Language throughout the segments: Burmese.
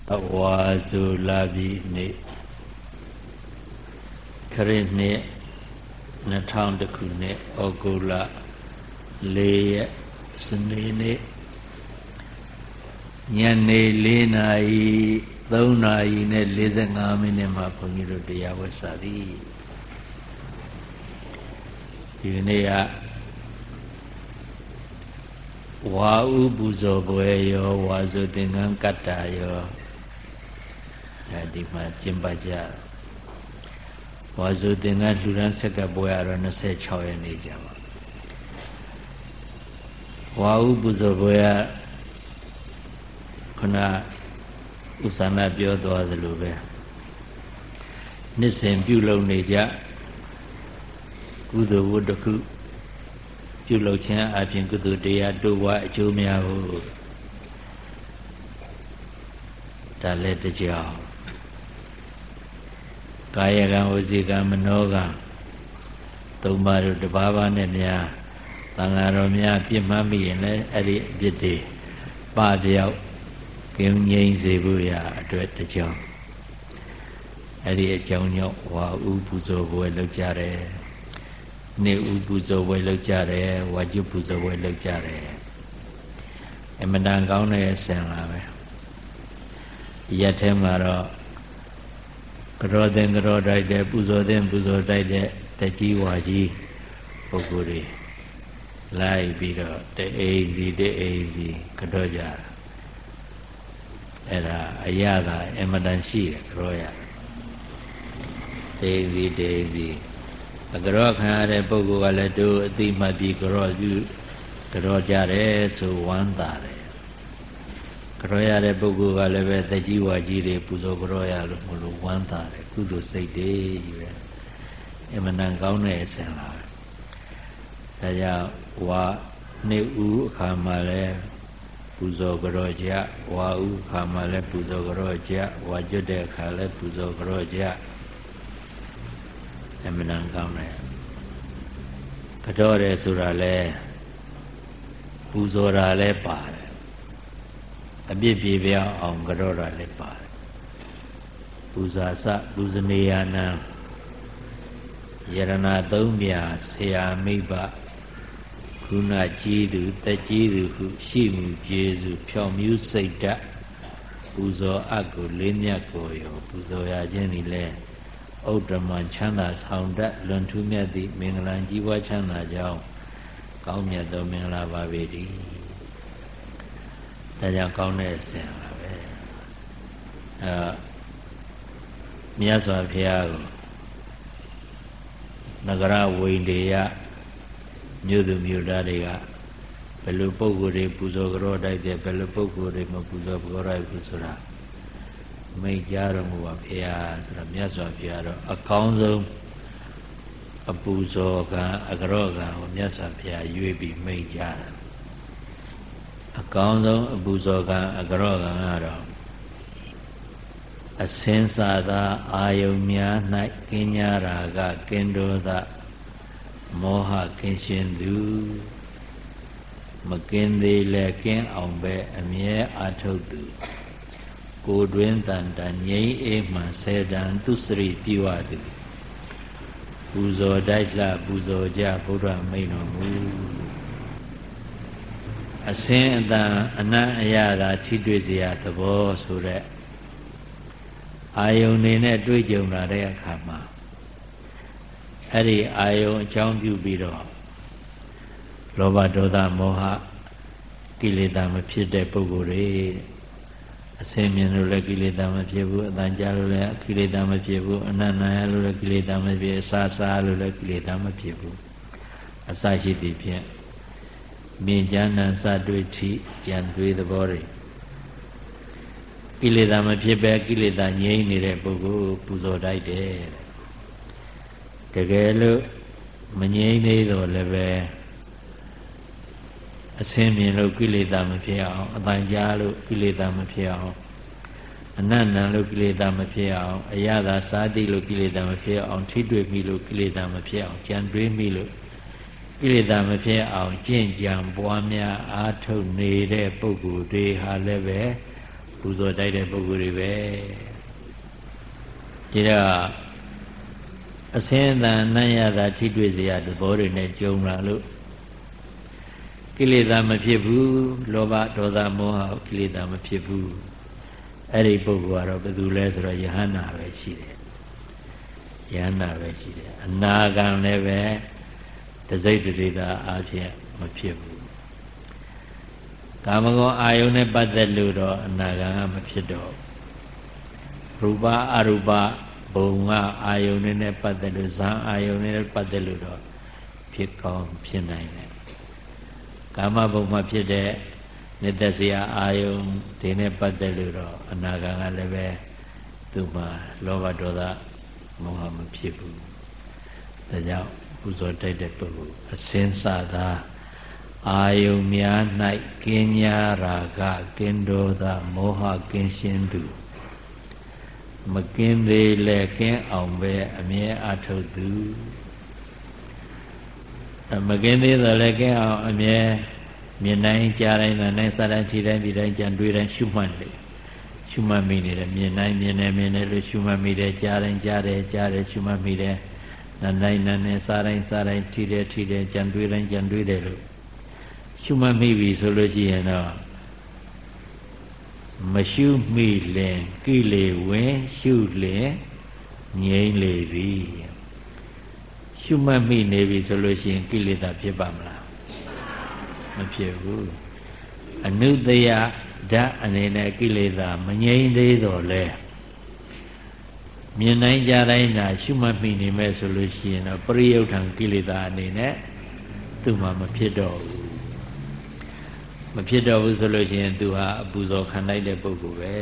Awazulabi Karine Natown the Kune Ogula Lay Sunini Yane Lena Dona in a Lizaminema Puniru de Yawasari Unea Wau Buzo Boyo Wazo Dingan Katayo Adima Jimbaja Wazo Dingan Duran Saka Boya and a set choy and Ejama Wau Buzo Boya Kuna Usana Biodo the Lube Nissen Bulo Neja Udo Wudaku Julo Chan, I think to do the Aduwa Jumia Talet Jow Kayaga Uziga Manoga Tomaru the Baba Nemia Tangaromia Pimami and Eddie Bidi Badia Kim Yin Zebuya to the Jow Eddie Jonyo Wa Upuzo Lujare Ne Upuzo Lujare, Wajupuzo Lujare Emanangone Sangame Yatemaro Roden Rodai de Buzo Dide, the Jiwaji Oguri Lai Biro, the AZ, Kadoja Era Ayaga, Emadanshi, Roya Daisy A Grok had a Bogo Alado, the Madi Groju, Grojare, so one dare. Groyare Bogo Aleve, the Jiwaji, Puzo Groya, one dare, Kudo say day, Emanangone Sena. Taya wa ne u Kamale, Puzo Groja, wa u Kamale, Puzo Groja, Wajude Kale, Puzo Groja. Emanangame Kadore Surale Puzora Lepare A Bibia on Gadora Lepare Puzasa Puzaniana Yarana Domia Sea Miba Kuna Jidu Tajidu Shimu Jesu Pyomu Saita Puzo Aku Linya Koyo Puzo Yajenile Ultraman Chana Sounda Luntumia di Minglan Jiwa Chana Jao Kaumia do Mingla Babedi Taja Kaune Sen Miaswa Piago Nagara Windia Nudu Mudadiga Pelupoguri Puzogro Dide Pelupoguri Mapuzo Gora Pusura Make Yaram of Pia, Miaswa Piaro, a council, a Puzoga, a Groga, or Miaswa Pia, UAB made Yaram. A council, a Puzoga, a Groga, a Sensada, Ayomia, Night Kenya Raga, Kendo, the Moha Kenshin Du Makindi Lekin Ombe, a mere Atodu. Godwin than Danye Eman said and to three Piwadi Buzo Daitla Buzo Ja Buddha Mino A saint than Anayada Tidrizia the boss who read Ione Dwijona Rea Kama Eri Io John Bubido Loba Doda Moha Kilida Mapide Pogore Semian Kilida Mapibu, Danjalo Kilida Mapibu, Anana Kilida Mapi, Sasa Kilida Mapibu, Asashi Dipia Mijana Sadwiti, Yandui the body Kilida Mapiba, Kilida Yeni Repogo, Puzo Dide Kagelo Manyene or Leve A Semian Kilida Mapia, Danjalo Kilida Mapia, Anana Kilida Mapia, Ayada Sadi Kilida Mapia, on Tidwe Milo Kilida Mapia, Jandre Milo Kilida Mapia, on Jinjam Boamia, Ato Nede Pogu de Haleve, ပူဇော်တိုက်တဲ့ပုဂ္ဂိုလ်တွေပဲဒီတော့အစင်းအတန်အနံ့ရတာထိတွေ့စရာသဘောတွေနဲ့ကြုံလာလို့ကိလေသာမဖြစ်ဘူးလောဘဒေါသမောဟကိလေသာမဖြစ်ဘူးအဲ့ဒီပုဂ္ဂိုလ်ကတော့ဘယ်သူလဲဆိုတော့ယဟန္တာပဲရှိတယ်ယဟန္တာပဲရှိတယ်အနာဂံလည်းပဲတစိတ်တဒေတာအားဖြင့်မဖြစ်ဘူးကာမဂုဏ်အာယုန်နဲ့ပတ်သက်လို့တော့အနာဂံကမဖြစ်တော့ရူပအရူပဘုံကအာယုန်နဲ့ပတ်သက်လို့ဇံအာယုန်နဲ့ပတ်သက်လို့တော့ဖြစ်ကောင်းဖြစ်နိုင်တယ်ကာမဘုံမှာဖြစ်တဲ့နိတ္တစရာအာယုန်ဒီနဲ့ပတ်သက်လို့တော့အနာဂံကလည်းပဲသူ့မှာလောဘဒေါသမောဟမဖြစ်ဘူးဒါကြောင့်ပူဇော်တိုက်တဲ့ပုဂ္ဂိုလ်အစင်းစသာအာယုန်များ၌ကင်းညာရာဂကင်းဒေါသမောဟကင်းရှင်းသူမကင်းသေးလဲကင်းအောင်ပဲအမြဲအထုတ်သူမကင်းသေးတော့လဲကင်းအောင်အမြဲမြင်တိုင်းကြားတိုင်းနားတိုင်းစားတိုင်းထိတိုင်းဒီတိုင်းကြံတွေ့တိုင်းရှုမှတ်လေရှုမှတ်မိနေတယ်မြင်တိုင်းမြင်တယ်လို့ရှုမှတ်မိတယ်ကြားတိုင်းကြားတယ်ရှုမှတ်မိတယ်နားတိုင်းနားတိုင်းစားတိုင်းထိတယ်ကြံတွေ့တိုင်းကြံတွေ့တယ်လို့ရှုမှတ်မိပြီဆိုလို့ရှိရင်တော့မရှုမိလင်ကိလေဝင်ရှုလင်ငြိမ့်လေပြီရှုမှတ်မိနေပြီဆိုလို့ရှိရင်ကိလေသာဖြစ်ပါမလားမဖြစ်ဘူးအနုတ္တယဓာတ်အနေနဲ့ကိလေသာမငြိမ့်သေးတော့လဲမြင်တိုင်းကြားတိုင်းသာရှုမှတ်မိနေမဲ့ဆိုလို့ရှိရင်တော့ပရိယုဋ္ဌံကိလေသာအနေနဲ့သူ့မှာမဖြစ်တော့ဘူးမဖြစ်တော့ဘူးဆိုလို့ရှိရင်သူဟာအပူဇော်ခံလိုက်တဲ့ပုဂ္ဂိုလ်ပဲ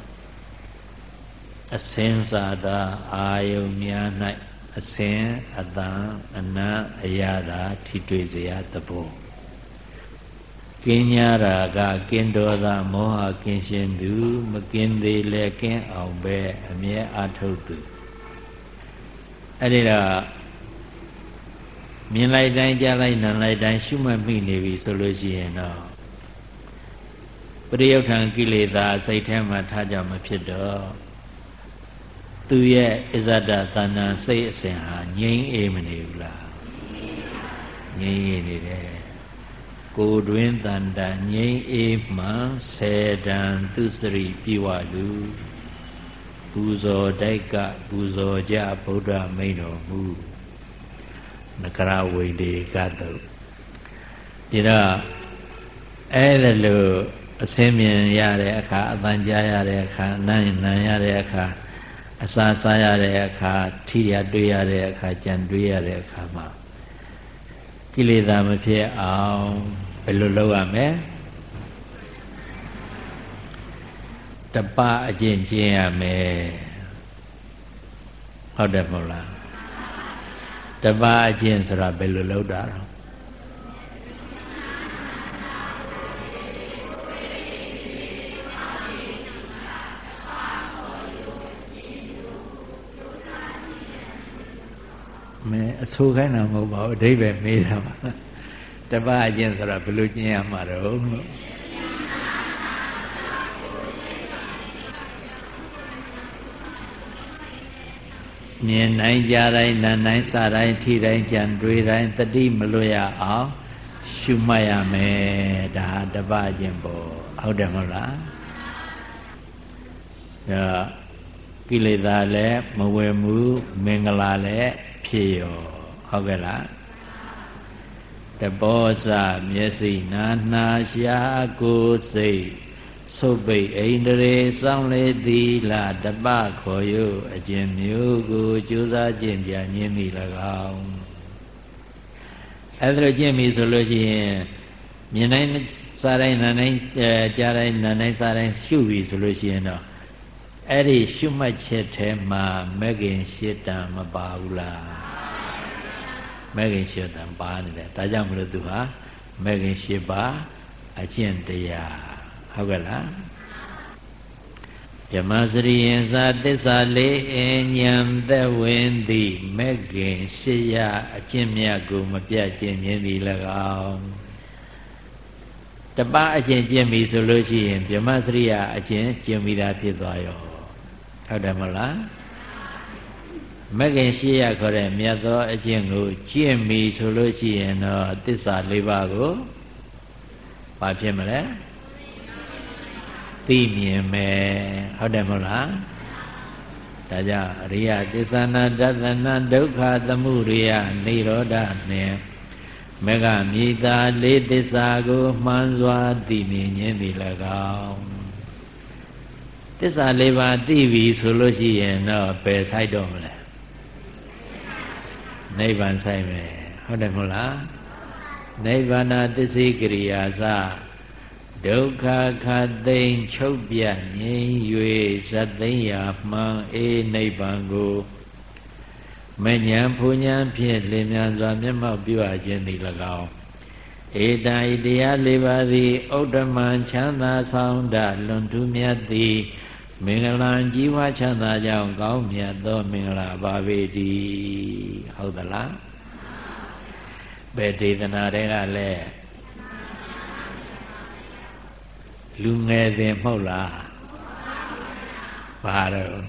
အစင်းစာသာအာယုန်များ၌အစင်းအတန်အနံ့အရသာထိတွေ့စရာသဘောကင်းညာရာကကင်းဒေါသမောဟကင်းရှင်းသူမကင်းသေးလဲကင်းအောင်ပဲအမြဲအထုတ်သူအဲ့ဒီတော့မြင်လိုက်တိုင်းကြားလိုက်နားလိုက်တိုင်းရှုမှတ်မိနေပြီဆိုလို့ရှိရင်တော့ပရိယုဋ္ဌံကိလေသာစိတ်ထဲမှာထားကြမဖြစ်တော့သူရဲ့အစ္ဆဒသဏ္ဍာန်စိတ်အစဉ်ဟာငြိမ်းအေးမနေဘူးလားငြိမ်းအေးနေတယ်ကိုယ်တွင်တန်တန်ငြိမ်းအေးမှဆေတံသူစရိပြေဝလူပူဇော်တိုက်ကပူဇော်ကြဗုဒ္ဓမိန်တော်မူနဂရဝိတေကတုဒီတော့အဲ့ဒါလို့အစင်းမြင်ရတဲ့အခါအတန်ကြားရတဲ့အခါနားရတဲ့အခါအစာစားရတဲ့အခါထိရတွေ့ရတဲ့အခါကြံတွေ့ရတဲ့အခါမှာကိလေသာမဖြစ်အောင်ဘယ်လိုလုပ်ရမလဲတပအကျင့်ကျင့်ရမယ်ဟုတ်တယ်မဟုတ်လားတပအကျင့်ဆိုတာဘယ်လိုလုပ်တာလဲမဲအဆိုးခိုင်းတာမဟုတ်ပါဘူးအဓိပ္ပာယ်မေးတာပါတပအကျင့်ဆိုတာဘယ်လိုကျင့်ရမှာတော့လို့မြင်တိုင်းကြားတိုင်းနားတိုင်းစားတိုင်းထိတိုင်းကြံတွေ့တိုင်းတတိမလွတ်ရအောင်ရှုမှတ်ရမယ်ဒါတပအကျင့်ပေါ့ဟုတ်တယ်မဟုတ်လားဒါကိလေသာလည်းမဝယ်မှုမင်္ဂလာလည်းဖြစ်ရောဟုတ်ကဲ့လားတဘောစမျက်စိနာနှာရှာကိုယ်စိတ်သုတ်ပိတ်ဣန္ဒြေစောင့်လေသည်လားတပခေါ်ယုအကျင့်မျိုးကိုကြိုးစားကျင့်ကြံခြင်းသည်၎င်းအဲ့ဒါကျင့်ပြီဆိုလို့ရှိရင်မြင်တိုင်းစားတိုင်းနားတိုင်းကြားတိုင်းနားတိုင်းစားတိုင်းရှုပြီဆိုလို့ရှိရင်တော့အဲ့ဒီရှုမှတ်ချက်ထဲမှာမဂ္ဂင်၈တန်မပါဘူးလားမဂ္ဂင်၈တန်ပါနေတယ်ဒါကြောင့်မလို့သူဟာမဂ္ဂင်၈ပါးအကျင့်တရားဟုတ်ကဲ့လားဓမ္မစရိယံသာသစ္စာလေးအဉံသက်ဝင်သည်မဂ္ဂင်၈ရအကျင့်မြတ်ကိုမပြတ်ကျင့်ခြင်းသည်၎င်းတပတ်အကျင့်ကျင့်ပြီဆိုလို့ရှိရင်ဗြဟ္မစရိယအကျင့်ကျင့်ပြီးသားဖြစ်သွားရောဟုတ်တယ်မဟုတ်လားမဂ္ဂင်ရှိရခေါ်တဲ့မြတ်သောအကျင့်ကိုကျင့်ပြီဆိုလို့ရှိရင်တော့သစ္စာ၄ပါးကိုဘာဖြစ်မလဲသိမြင်မယ်ဟုတ်တယ်မဟုတ်လားဒါကြောင့်အရိယသစ္စာနာတသနာဒုက္ခသမုဒယနိရောဓနှင့်မေဃမြေသာလေးသစ္စာကိုမှန်စွာသိမြင်ခြင်းသည်၎င်းသစ္စာ၄ပါးသိပြီဆိုလို့ရှိရင်တော့ပယ်ဆိုင်တော့မလဲနိဗ္ဗာန်ဆိုင်မယ်ဟုတ်တယ်မဟုတ်လားနိဗ္ဗာန်သစ္စေကရိယာစဒုက္ခခသိမ့်ချုပ်ပြငြိမ်း၍ဇတ်သိမ့်ရာမှန်အေးနိဗ္ဗာန်ကိုမဉ္ဇဉ်ဖူဉ္ဇဉ်ဖြင့်လင်းမြန်စွာမျက်မှောက်ပြုအပ်ခြင်းသည်၎င်းဧတံဤတရား၄ပါးသည်ဥဒ္ဓမံချမ်းသာဆောင်တလွန်ထူးမြတ်သည်မင်္ဂလာကြီးပွားချမ်းသာကြောင်းကောင်းမြတ်သောမင်္ဂလာပါပေတည်းဟုတ်သလားဘယ်ဒေသနာတွေကလည်းလူငယ်စဉ်မဟုတ်လားဘာတော့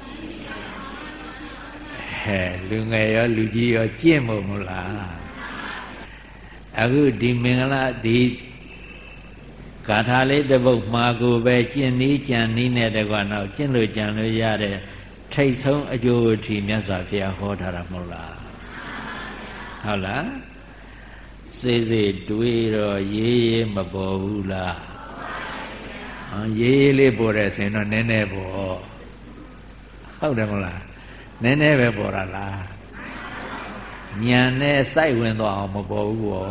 လူငယ်ရောလူကြီးရောကျင့်မို့မလားအခုဒီမင်္ဂလာဒီဂါထာလေးတစ်ပုဒ်မှာကိုပဲကျင့်နည်းကြံနည်းနဲ့တကွာတော့ကျင့်လို့ကြံလို့ရတဲ့ထိတ်ဆုံးအကျိုးအထီးမြတ်စွာဘုရားဟောထားတာမဟုတ်လားဟုတ်လားစေစေတွေးတော့ရေးရေးမပေါ်ဘူးလားရေးရေးလေးပေါ်တဲ့ဆိုရင်တော့နည်းနည်းပေါ်ဟုတ်တယ်မဟုတ်လားနည်းနည်းပဲပေါ်တာလားညံနဲ့စိုက်ဝင်သွားအောင်မပေါ်ဘူးဘော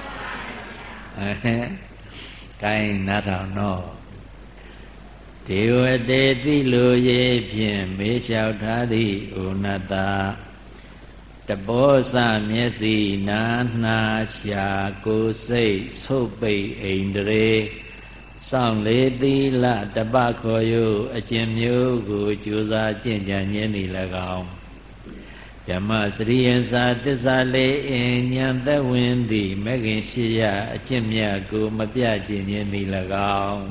ကိုင်းနားထောင်တော့ဒေဝတေတိလိုရေးဖြင့်မေးလျှောက်ထားသည့်ဥနတတဘောစမျက်စိနာနှာရှာကိုယ်စိတ်ဆုပ်ပိတ်အိန္ဒြေစောင့်လေသီလတပခေါ်ယအကျင့်မျိုးကိုကြိုးစားကျင့်ကြံခြင်းသည်၎င်းဓမ္မစရိယံစာသစ္စာလေးအင်ဉာဏ်သက်ဝင်သည်မဂ္ဂင်ရှိရအကျင့်မြတ်ကိုမပြကျင့်ခြင်းသည်၎င်း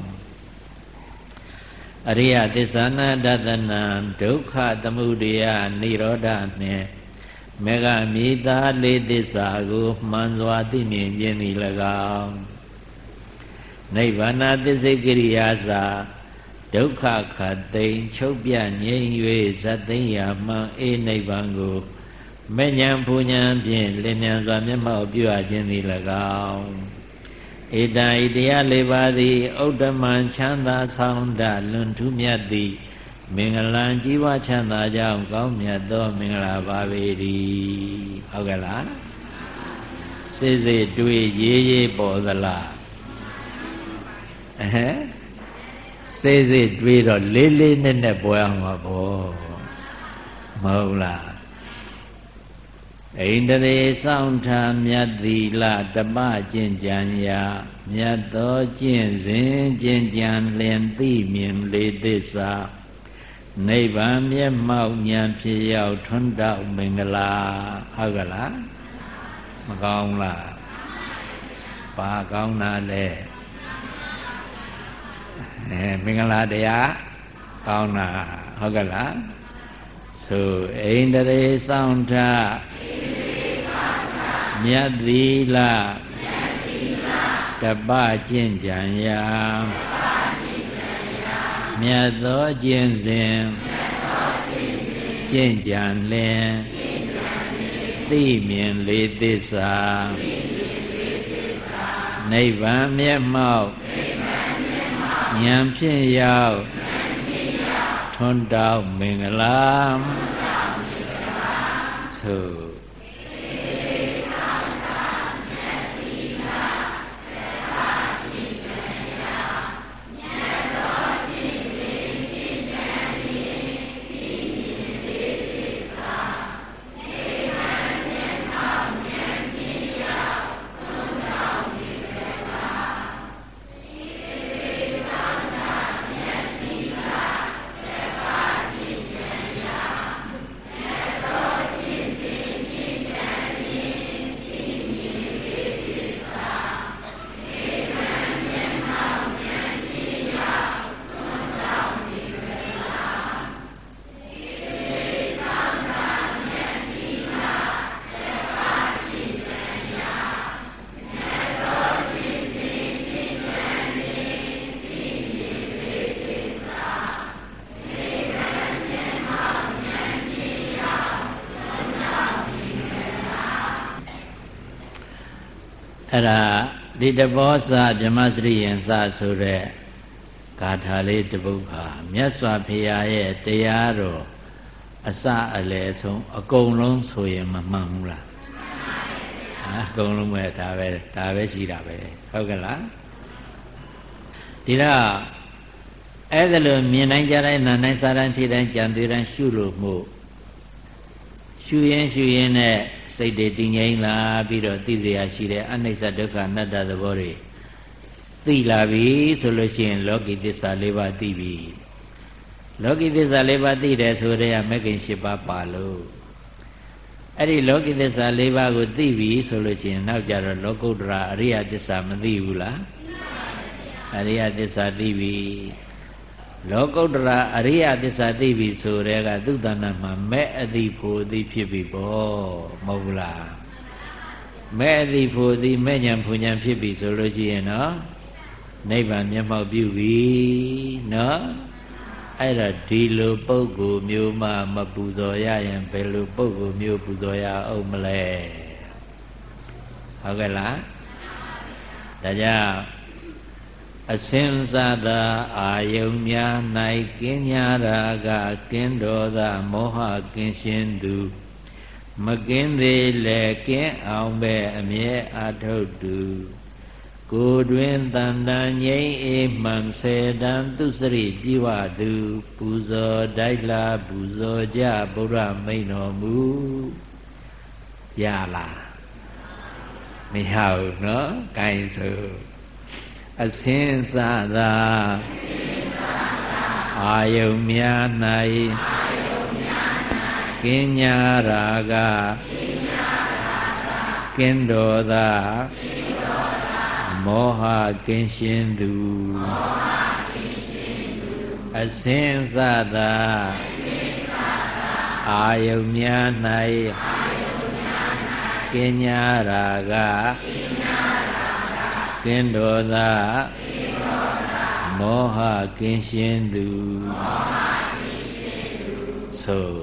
အရိယသစ္စာနာတသနာဒုက္ခသမုဒယနိရောဓနှင့်မေဃမြေသာလေးသစ္စာကိုမှန်စွာသိမြင်ခြင်းသည်၎င်းနိဗ္ဗာန်သစ္စေကရိယာစာဒုက္ခခသိမ့်ချုပ်ပြငြိမ်း၍ဇတ်သိမ့်ရာမှန်အေးနိဗ္ဗာန်ကိုမဉ္ဇဉ်ဖူဉ္ဇဉ်ဖြင့်လင်းမြန်စွာမျက်မှောက်ပြုအပ်ခြင်းသည်၎င်းဧတံဤတရား၄ပါးသည်ဥဒ္ဓမံချမ်းသာဆောင်တလွန်ထူးမြတ်သည်မင်္ဂလာကြီးပွားချမ်းသာကြောင်းကောင်းမြတ်သောမင်္ဂလာပါပေတည်းဟုတ်ကဲ့လားစေစေတွေးရေးရေးပေါ်သလားစေစေတွေးတော့လေးလေးနက်နက်ပေါ်အောင်ပါဘောမဟုတ်လားဣန္ဒြေဆောင်ထားမြတ်သီလတပကျင့်ကြံရာမြတ်သောကျင့်စဉ်ကျင့်ကြံလျင်သိမြင်လေသစ္စာနိဗ္ဗာန်မျက်မှောက်ဉာဏ်ဖြစ်ရောက်ထွန်းတောက်မင်္ဂလာဟုတ်ကလားမကောင်းလားဘာကောင်းတာလဲမင်္ဂလာတရားကောင်းတာဟုတ်ကဲ့လားဆိုဣန္ဒြေဆောင်ထားမြတ်သီလတပကျင့်ကြံရာမြတ်သောကျင့်စဉ်ကျင့်ကြံလင်သိမြင်လေသစ္စာနိဗ္ဗာန်မျက်မှောက်ဉာဏ်ဖြင့်ရောက်ထွန်းတောက်မင်္ဂလာသို့အဲ့ဒါဒီတဘောစဗြဟ္မစရိယံစဆိုတဲ့ဂါထာလေးတစ်ပုဒ်ဟာမြတ်စွာဘုရားရဲ့တရားတော်အစအလယ်ဆုံးအကုန်လုံးဆိုရင်မမှန်ဘူးလားအကုန်လုံးပဲဒါပဲရှိတာပဲဟုတ်ကဲ့လားဒီတော့အဲ့ဒါလိုမြင်တိုင်းကြားတိုင်းနားတိုင်းစားတိုင်းထိတိုင်းကြံတွေ့တိုင်းရှုလို့မှုရှုရင်နဲ့စိတ်တွေတည်ငြိမ်လာပြီးတော့သိစရာရှိတဲ့အနိစ္စဒုက္ခအနတ္တသဘောတွေသိလာပြီဆိုလို့ရှိရင်လောကီသစ္စာ၄ပါးသိပြီလောကီသစ္စာ၄ပါးသိတယ်ဆိုတဲ့မဂ္ဂင်၈ပါးပါလို့အဲ့ဒီလောကီသစ္စာ၄ပါးကိုသိပြီဆိုလို့ရှိရင်နောက်ကြတော့လောကုတ္တရာအရိယသစ္စာမသိဘူးလားအရိယသစ္စာသိပြီလောကုတ္တရာအရိယသစ္စာသိပြီဆိုတဲ့ကသူတဏ္ဍမှာမဲ့အသိဖို့အသိဖြစ်ပြီပေါ့မဟုတ်ဘူးလားမဲ့အသိဖို့အသိမဲ့ဉာဏ်ဖူဉာဏ်ဖြစ်ပြီဆိုလို့ရှိရင်နော်နိဗ္ဗာန်မျက်မှောက်ပြုပြီနော်အဲ့တော့ဒီလိုပုဂ္ဂိုလ်မျိုးမှမပူဇော်ရရင်ဘယ်လိုပုဂ္ဂိုလ်မျိုးပူဇော်ရအောင်မလဲဟုတ်ကဲ့လားဒါကြောင့်အစင်စသာအာယုံများ၌ကင်းညာရာကကင်းတော်သာမောဟကင်းရှင်းသူမကင်းသေးလေကင်းအောင်ပဲအမြဲအာထုတ်သူကိုယ်တွင်တန်တန်ငြိမ်းအေးမှန်စေတံသူစရိပြည့်ဝသူပူဇော်တိုက်လာပူဇော်ကြဗုဒ္ဓမိန်တော်မူရလားမရဘူးနော်ကိုင်းဆိုအစင်းစသာအာယုံများ၌ကင်းညာရာကကင်းတော်သာမောဟကင်းရှင်းသူအစင်းစသာအာယုံများ၌ကင်းညာရာကကင်းတော်သာမောဟကင်းရှင်းသူသို့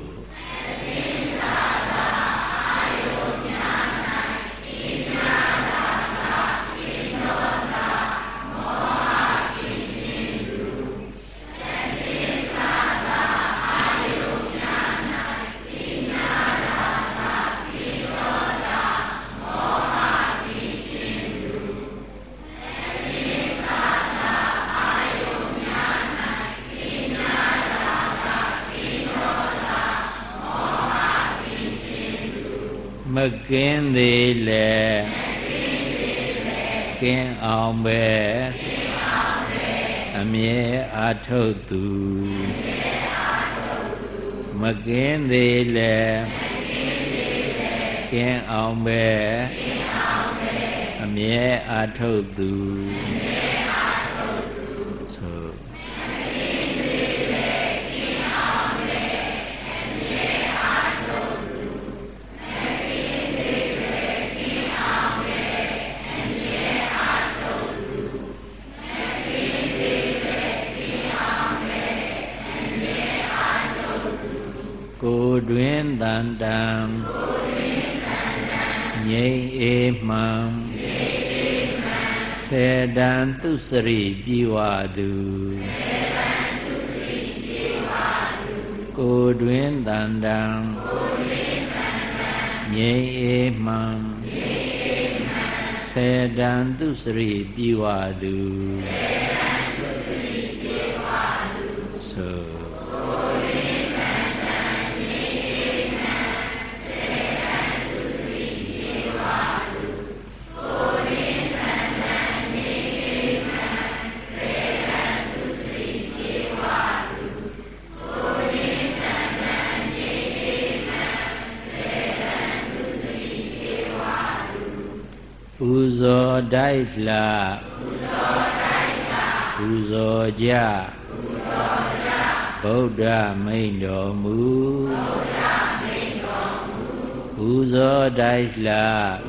မကင်းသေးလေကင်းအောင်ပဲအမြဲအာထုတ်သူမကင်းသေးလေကင်းအောင်ပဲအမြဲအာထုတ်သူကိုယ်တွင်တန်တံငြိမ်းအေးမှန်စေတံသူစရိပြည့်ဝသူကိုယ်တွင်တန်တံငြိမ်းအေးမှန်စေတံသူစရိပြည့်ဝသူပူဇော်တိုက်လာပူဇော်ကြဗုဒ္ဓမိန်တော်မူပူဇော်တိုက်လာ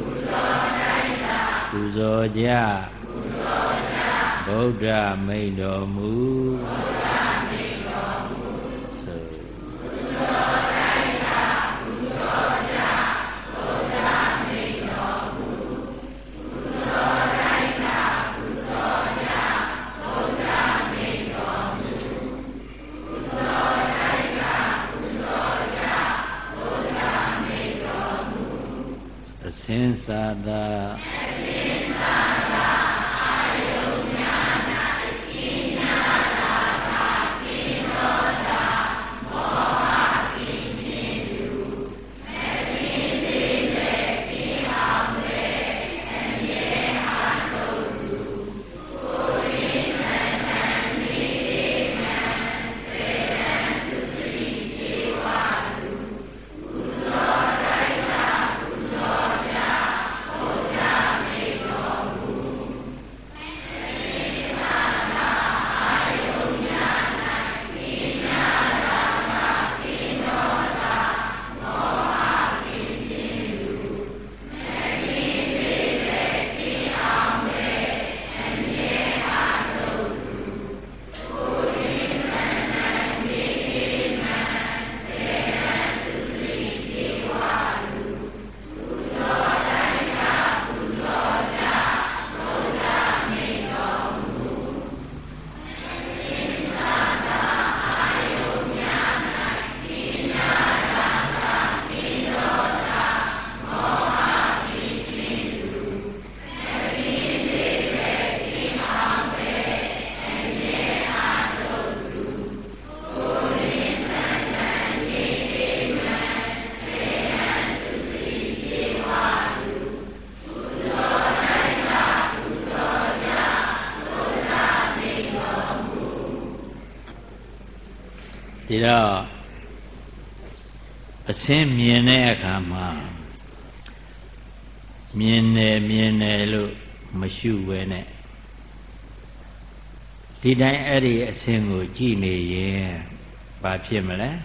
ပူဇော်ကြဗုဒ္ဓမိန်တော်မူပသာသာဒီတော့အစင်းမြင်တဲ့အခါမှာမြင်တယ်လို့မရှုဘဲနဲ့ဒီတိုင်းအဲ့ဒီအစင်းကိုကြည့်နေရင်ဘာဖြစ်မလဲ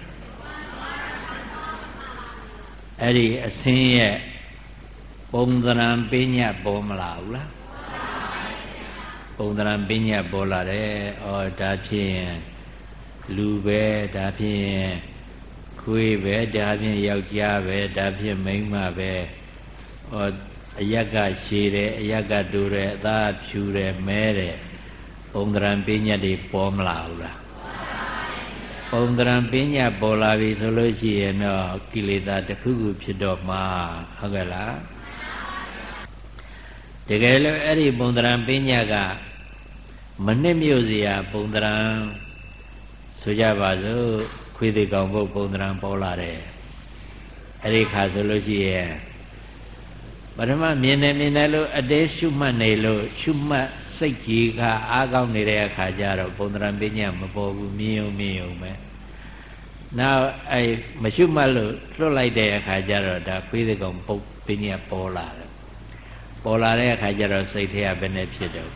အဲ့ဒီအစင်းရဲ့ပုံသဏ္ဍာန်ပညာပေါ်မလာဘူးလားပုံသဏ္ဍာန်ပညာပေါ်လာတယ်ဩဒါဖြစ်ရင်လူပဲဒါဖြင့်ခွေးပဲဒါဖြင့်ယောက်ျားပဲဒါဖြင့်မိန်းမပဲအယက်ကရှည်တယ်အယက်ကတူတယ်အသားဖြူတယ်မဲတယ်ပုံသဏ္ဍာန်ပညာတွေပေါ်မလာဘူးလားပုံသဏ္ဍာန်ပညာပေါ်လာပြီဆိုလို့ရှိရင်တော့ကိလေသာတစ်ခုခုဖြစ်တော့မှာဟုတ်ကဲ့လားတကယ်လို့အဲ့ဒီပုံသဏ္ဍာန်ပညာကမနစ်မြို့စရာပုံသဏ္ဍာန်ဆိုကြပါစို့ခွေးသေးကောင်ဘုတ်ပုံသဏ္ဍာန်ပေါ်လာတယ်အဲ့ဒီခါဆိုလို့ရှိရင်ပထမမြင်တယ်လို့အတေးရှုမှတ်နေလို့ရှုမှတ်စိတ်ကြီးကအားကောင်းနေတဲ့အခါကျတော့ပုံသဏ္ဍာန်ပညာမပေါ်ဘူးမြင်ုံပဲနောက်အဲ့မရှုမှတ်လို့လွတ်လိုက်တဲ့အခါကျတော့ဒါခွေးသေးကောင်ပုတ်ပညာပေါ်လာတယ်ပေါ်လာတဲ့အခါကျတော့စိတ်ထဲကဘယ်နဲ့ဖြစ်တော့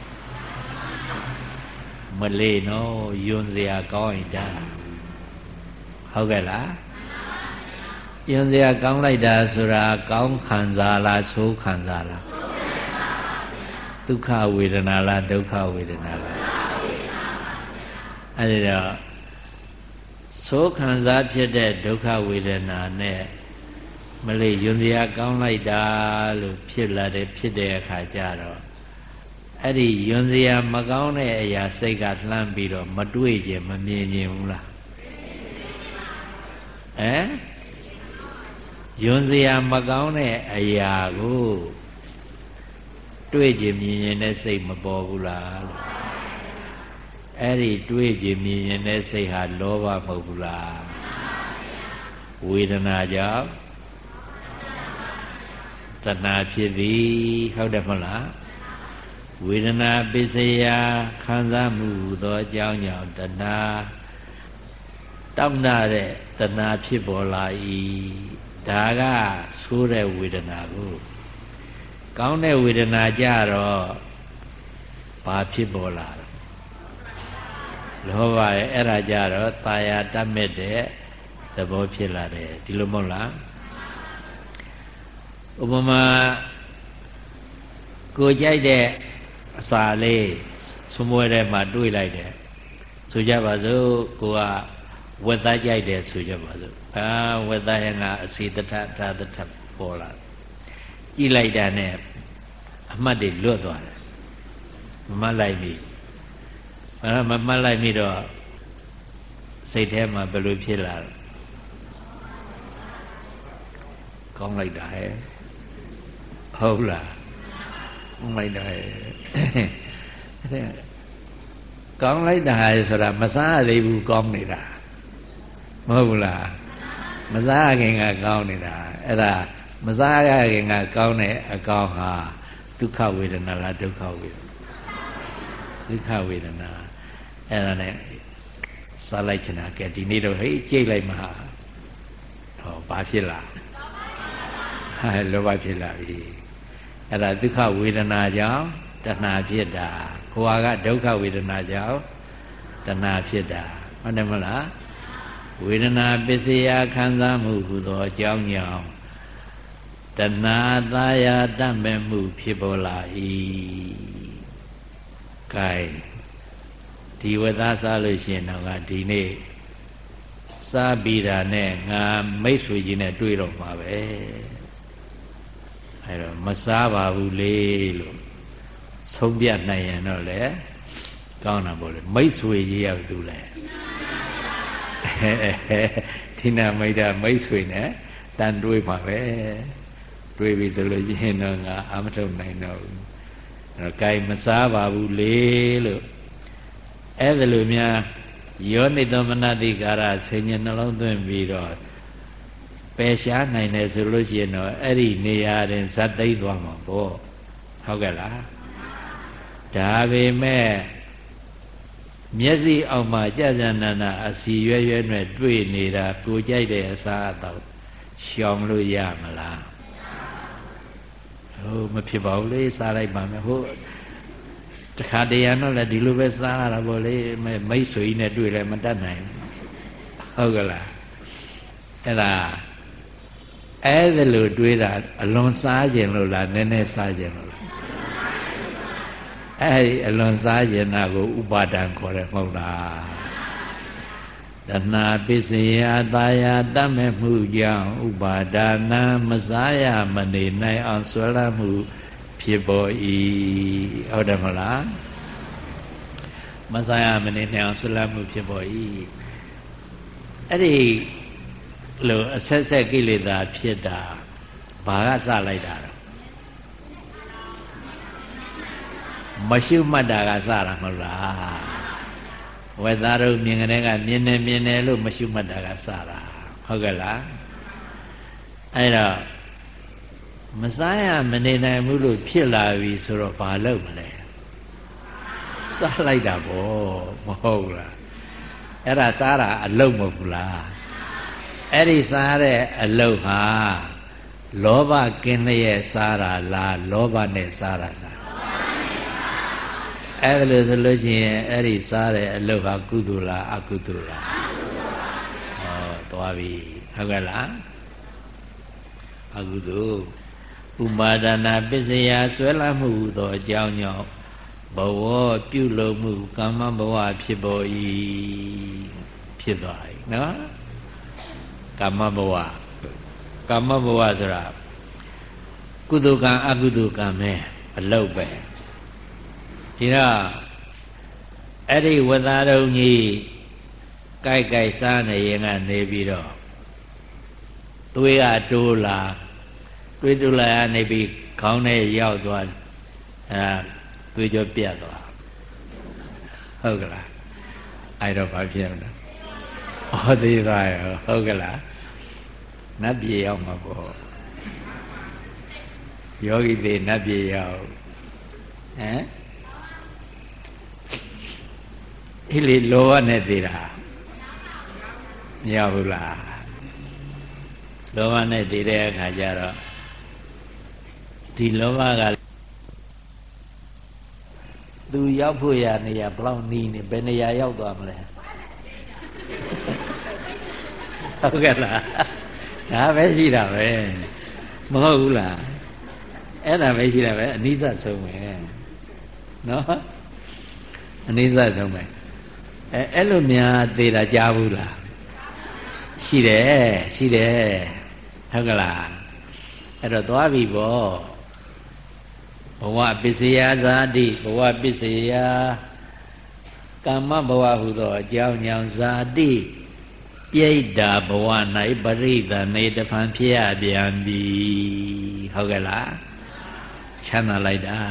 မလေးနော်ယွန်းစရာကောင်းရင်ဒါဟုတ်ကဲ့လားယွန်းစရာကောင်းလိုက်တာဆိုတာကောင်းခံစားလားဆိုးခံစားလားဒုက္ခဝေဒနာလားဒုက္ခဝေဒနာလားအဲ့ဒါဆိုးခံစားဖြစ်တဲ့ဒုက္ခဝေဒနာနဲ့မလေးယွန်းစရာကောင်းလိုက်တာလို့ဖြစ်လာတယ်ဖြစ်တဲ့အခါကျတော့အဲ့ဒီယွန်းစရာမကောင်းတဲ့အရာစိတ်ကလှမ်းပြီးတော့မတွေ့ခြင်းမမြင်ခြင်းဘူးလားယွန်းစရာမကောင်းတဲ့အရာကိုတွေ့ခြင်းမြင်ခြင်းနဲ့စိတ်မပေါ်ဘူးလားလို့အဲ့ဒီတွေ့ခြင်းမြင်ခြင်းနဲ့စိတ်ဟာလောဘမဟုတ်ဘူးလားဝေဒနာကြောင့်တဏှာဖြစ်သည်ဟုတ်တယ်မဟုတ်လားဝေဒနာပစ္စယခံစားမှုသောအကြောင်းကြောင့်တဏှာတောင့်တတဲ့တဏှာဖြစ်ပေါ်လာ၏ဒါကဆိုးတဲ့ဝေဒနာကိုကောင်းတဲ့ဝေဒနာကြတော့ဘာဖြစ်ပေါ်လာလဲလောဘရဲ့အဲ့ဒါကြတော့ตายာတတ်မဲ့တဲ့သဘောဖြစ်လာတယ်ဒီလိုမဟုတ်လားဥပမာကိုကြိုက်တဲ့အစာလေးစမွဲထဲမှာတွေးလိုက်တယ်ဆိုကြပါစို့ကိုကဝက်သားကြိုက်တယ်ဆိုကြပါစို့ဝက်သားရဲ့ကအစီတထဓာတထပေါ်လာကြည့်လိုက်တာနဲ့အမှတ်တွေလွတ်သွားတယ်မမှတ်လိုက်ပြီမမှတ်လိုက်ပြီတော့စိတ်ထဲမှာဘယ်လိုဖြစ်လာလဲကောင်းလိုက်တာဟဲ့ဟုတ်လားမိုက်တယ်ကောင်းလိုက်တာဆိုတာမစားရသေးဘူးကောင်းနေတာမဟုတ်ဘူးလားမစားခင်ကကောင်းနေတာအဲ့ဒါမစားရခင်ကကောင်းတဲ့အကောင်ဟာဒုက္ခဝေဒနာလားဒုက္ခဝေဒနာဒုက္ခဝေဒနာအဲ့ဒါနဲ့စားလိုက်ချင်တာကဲဒီနေ့တော့ဟေးကြိတ်လိုက်မှာဟောဘာဖြစ်လားဟဲ့လောဘဖြစ်လာပြီအဲ့ဒါဒုက္ခဝေဒနာကြောင့်တဏှာဖြစ်တာဟိုကဒုက္ခဝေဒနာကြောင့်တဏှာဖြစ်တာဟုတ်တယ်မလားဝေဒနာပစ္စယခံစားမှုဟူသောအကြောင်းကြောင့်တဏှာသာယာတတ်မဲ့မှုဖြစ်ပေါ်လာ၏ကဲဒီဝသားစားလို့ရှိရင်တော့ဒီနေ့စားပြီးတာနဲ့ငါမိတ်ဆွေကြီးနဲ့တွေ့တော့မှာပဲအဲတော့မစားပါဘူးလေလို့ဆုံးပြနိုင်ရင်တော့လေကောင်းတာပေါ့လေမိတ်ဆွေကြီးရောက်သူလဲဒီနာမိတ်တာမိတ်ဆွေနဲ့တန်တွေးမှာပဲတွေးပြီဆိုလို့ရှိရင်တော့ငါအာမထုတ်နိုင်တော့ဘူးအဲတော့ gain မစားပါဘူးလေလို့အဲ့ဒါလိုများယောနိသောမနတိကာရဆင်ញနှလုံးသွင်းပြီးတော့ပယ်ရှားနိုင်တယ်ဆိုလို့ရှိရင်တော့အဲ့ဒီနေရာတွင်ဇတ်သိမ့်သွားမှာပေါ့ဟုတ်ကဲ့လားဒါပေမဲ့မျက်စိအောက်မှာကြာကြာနာနာအစီရွရွနဲ့တွေ့နေတာကိုကြိုက်တဲ့အစားအသောက်ရှောင်လို့ရမလားဟုတ်မဖြစ်ပါဘူးလေစားလိုက်ပါမယ်ဟုတ်တခါတရံတော့လည်းဒီလိုပဲစားရတာပေါ့လေမိတ်ဆွေကြီးနဲ့တွေ့လည်းမတတ်နိုင်ဟုတ်ကလားအဲ့ဒါအဲ့ဒါလိုတွေးတာအလွန်စားခြင်းလို့လားနည်းနည်းစားခြင်းလို့လားအဲ့ဒီအလွန်စားခြင်းနာကိုဥပါဒံခေါ်တယ်မဟုတ်လားတဏှာပစ္စယသာယာတတ်မဲ့မှုကြောင့်ဥပါဒါနာမစားရမနေနိုင်အောင်ဆွဲလမ်းမှုဖြစ်ပေါ်၏ဟုတ်တယ်မလားမစားရမနေနိုင်အောင်ဆွဲလမ်းမှုဖြစ်ပေါ်၏အဲ့ဒီလိုအဆက်ဆက်ကိလေသာဖြစ်တာဘာကစလိုက်တာတော့မရှုမှတ်တာကစတာမဟုတ်လားဝေသားတို့မြင်ကလေးကမြင်နေလို့မရှုမှတ်တာကစတာဟုတ်ကဲ့လားအဲ့တော့မစားရမနေနိုင်ဘူးလို့ဖြစ်လာပြီဆိုတော့ဘာလုပ်မလဲစားလိုက်တာပေါ့မဟုတ်လားအဲ့ဒါစားတာအလုပ်မဟုတ်ဘူးလားအဲ့ဒီစားတဲ့အလုပ်ဟာလောဘကင်းလျက်စားတာလားလောဘနဲ့စားတာလားအဲ့ဒါလို့ဆိုလို့ရှိရင်အဲ့ဒီစားတဲ့အလုပ်ဟာကုသိုလ်လားအကုသိုလ်လားဟောသွားပြီဟုတ်ကဲ့လားအကုသိုလ်ဥပါဒနာပစ္စယဆွဲလမ်းမှုသောအကြောင်းကြောင့်ဘဝပြုလုပ်မှုကာမဘဝဖြစ်ပေါ်၏ဖြစ်သွားပြီနော်ကာမဘဝဆိုတာကုသိုလ်ကံအကုသိုလ်ကံပဲအလုပ်ပဲဒီတော့အဲ့ဒီဝတ္တရုံကြီးကြိုက်စားနေရင်ကနေပြီးတော့သွေးကတိုးလာသွေးတိုးလာနေပြီးခေါင်းထဲရောက်သွားသွေးကြောပြတ်သွားဟုတ်ကလားအဲ့တော့ဘာဖြစ်မလဲဩသေးသွားရောဟုတ်ကလားနတ်ပြည်ရောက်မှာပေါ့ယောဂီတွေနတ်ပြည်ရောက်ဟိလေလောဘနဲ့သေးတာမရဘူးလားလောဘနဲ့သေးတဲ့အခါကျတော့ဒီလောဘကသူရောက်ဖို့ရနေရဘလောက်နီးနေဘယ်နေရာရောက်သွားမလဲဟုတ်ကဲ့လားဒါပဲရှိတာပဲမဟုတ်ဘူးလားအဲ့ဒါပဲရှိတာပဲအနိစ္စဆုံးပဲနော်အနိစ္စဆုံးပဲအဲ့လိုများသေးတာကြားဘူးလားရှိတယ်ဟုတ်ကလားအဲ့တော့သွားပြီပေါ့ဘဝပစ္စယဇာတိဘဝပစ္စယကာမဘဝဟုသောအကြောင်းကြောင့်ဇာတိပြိတ္တာဘဝ၌ပရိသနေတဖန်ဖြစ်ရပြန်ပြီဟုတ်ကဲ့လားချမ်းသာလိုက်တာ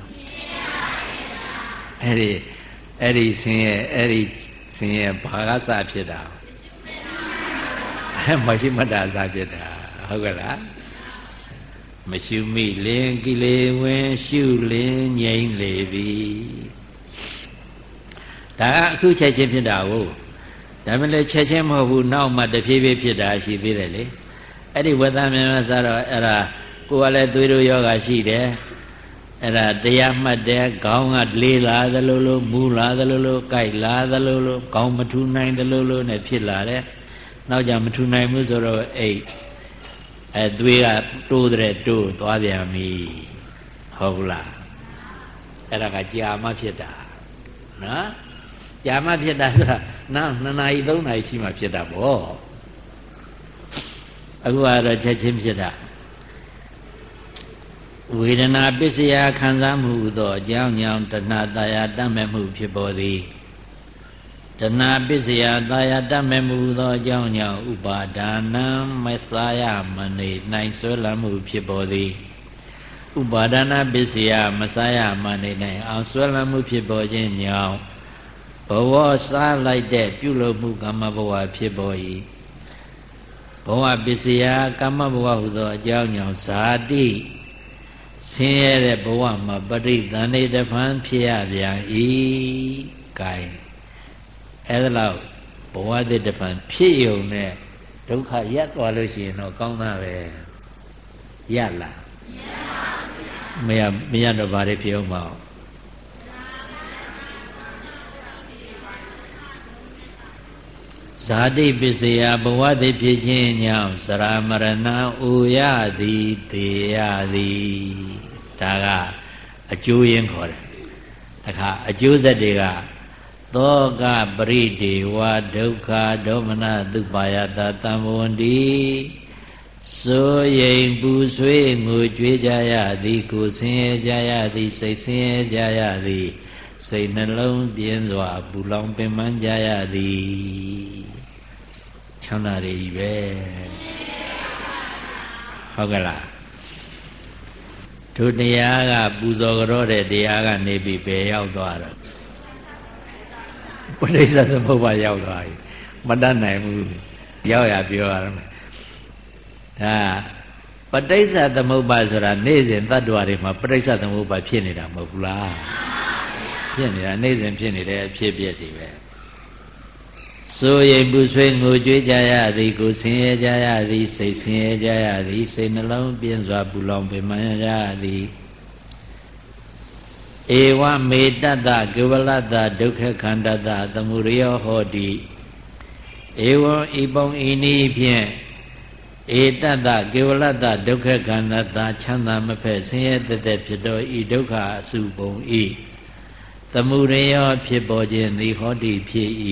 အဲ့ဒီဆင်းရဲဘာကစဖြစ်တာမရှိမတ္တစဖြစ်တာဟုတ်ကဲ့လားမရှိမိလင်ကိလေဝင်ရှုလင်ငြိမ့်လေပြီဒါကအခုချက်ချင်းဖြစ်တာကိုဒါမှလည်းချက်ချင်းမဟုတ်ဘူးနောက်မှတဖြည်းဖြည်းဖြစ်တာရှိသေးတယ်လေအဲ့ဒီဝတ္တမြတ်စားတော့အဲ့ဒါကိုယ်ကလည်းသွေးတို့ယောဂရှိတယ်အဲ့ဒါတရားမှတ်တယ်ခေါင်းကလေးလာသလိုလိုမူလာသလိုလိုကြိုက်လာသလိုလိုခေါင်းမထူနိုင်သလိုလိုနဲ့ဖြစ်လာတယ်နောက်ကြမထူနိုင်ဘူးဆိုတော့သွေးကတိုးတဲ့တိုးသွားပြန်ပြီဟုတ်လားအဲ့ဒါကကြာမှဖြစ်တာနော်ကြာမှဖြစ်တာဆိုတာနောက်2 နာရီ 3 နာရီရှိမှဖြစ်တာပေါ့အခုကတော့ချက်ချင်းဖြစ်တာဝေဒနာပစ္စယခံစားမှုသောအကြောင်းကြောင့်တဏှာတာယာတတ်မဲ့မှုဖြစ်ပေါ်သည်တဏှာပစ္စယတာယာတတ်မဲ့မှုသောအကြောင်းကြောင့်ဥပါဒါနံမသာယမနေနိုင်ဆွဲလမ်းမှုဖြစ်ပေါ်သည်ဥပါဒနာပစ္စယမသာယမနေနိုင်အောင်ဆွဲလမ်းမှုဖြစ်ပေါ်ခြင်းကြောင့်ဘဝစားလိုက်တဲ့ပြုလုပ်မှုကာမဘဝဖြစ်ပေါ်၏ဘဝပစ္စယကာမဘဝဟုသောအကြောင်းကြောင့်ဇာတိဆင်းရဲတဲ့ဘဝမှာပရိသန္ဓေတဖန်ဖြစ်ရပြန်၏ကဲအဲ့ဒါလောက်ဘဝတည်းတဖန်ဖြစ်ယုံနဲ့ဒုက္ခရပ်သွားလို့ရှိရင်တော့ကောင်းတာပဲရလားမရတော့ဘာတွေဖြစ်အောင်မအောင်ဇာတိပစ္စယဘဝတည်းဖြစ်ခြင်းကြောင့်စရမရဏဥရသည်တေရသည်ဒါကအကျိုးရင်းခေါ်တယ်အခါအကျိုးဆက်တွေကသောကပရိဒေဝဒုက္ခဒေါမနသုပါယတတံဘဝန္တိစိုးရိမ်ပူဆွေးငိုကြွေးကြရသည်ကိုဆင်းရဲကြရသည်စိတ်ဆင်းရဲကြရသည်စိတ်နှလုံးပြင်းစွာပူလောင်ပင်ပန်းကြရသည်ချမ်းသာတွေကြီးပဲဟုတ်ကဲ့လားတို့တရားကပူဇော်ကြောတဲ့တရားကနေပြီးဘယ်ရောက်သွားတော့ပဋိစ္စသမုပ္ပါရောက်သွားပြီမတတ်နိုင်ဘူးရောက်ရပြောရမယ်ဒါပဋိစ္စသမုပ္ပါဆိုတာနေ့စဉ်တ attva တွေမှာပဋိစ္စသမုပ္ပါဖြစ်နေတာမဟုတ်ဘူးလားဖြစ်နေတာနေ့စဉ်ဖြစ်နေတဲ့အဖြစ်ပြက်တွေပဲစိုးရိမ်ပူဆွေးငိုကြွေးကြရသည်ကိုဆင်းရဲကြရသည်စိတ်ဆင်းရဲကြရသည်စိတ်နှလုံးပြင်းစွာပူလောင်ပင်ပန်းကြရသည်ဧဝမေတ္တကေဝလတ္တဒုက္ခခန္ဓတသမုရိယောဟောတိဧဝံဤပုံဤနည်းဖြင့်ဧတတ္တကေဝလတ္တဒုက္ခခန္ဓတချမ်းသာမဖက်ဆင်းရဲတသက်ဖြစ်သောဤဒုက္ခအစုပုံဤသမုရိယောဖြစ်ပေါ်ခြင်းသည်ဟောတိဖြစ်၏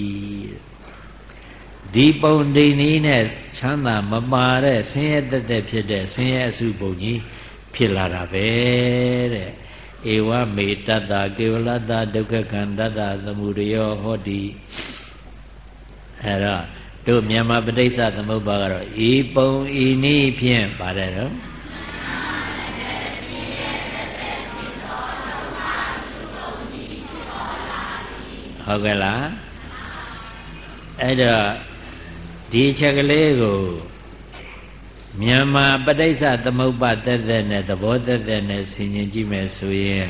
ဒီပုံဒီနည်းနဲ့ချမ်းသာမပါတဲ့ဆင်းရဲတသက်ဖြစ်တဲ့ဆင်းရဲအစုပုံကြီးဖြစ်လာတာပဲတဲ့ဧဝမေတ္တကေဝလတ္တဒုက္ခခန္ဓတသမုရိယောဟောတိအဲ့တော့တို့မြန်မာပဋိစ္စသမုပ္ပါကတော့ဤပုံဤနည်းဖြင့်ပါတယ်တော့ဟုတ်ကဲ့လားအဲ့တော့ဒီချက်ကလေးကိုမြန်မာပဋိစ္စသမုပ္ပါသက်သက်နဲ့သဘောသက်သက်နဲ့ဆင်ခြင်ကြည့်မယ်ဆိုရင်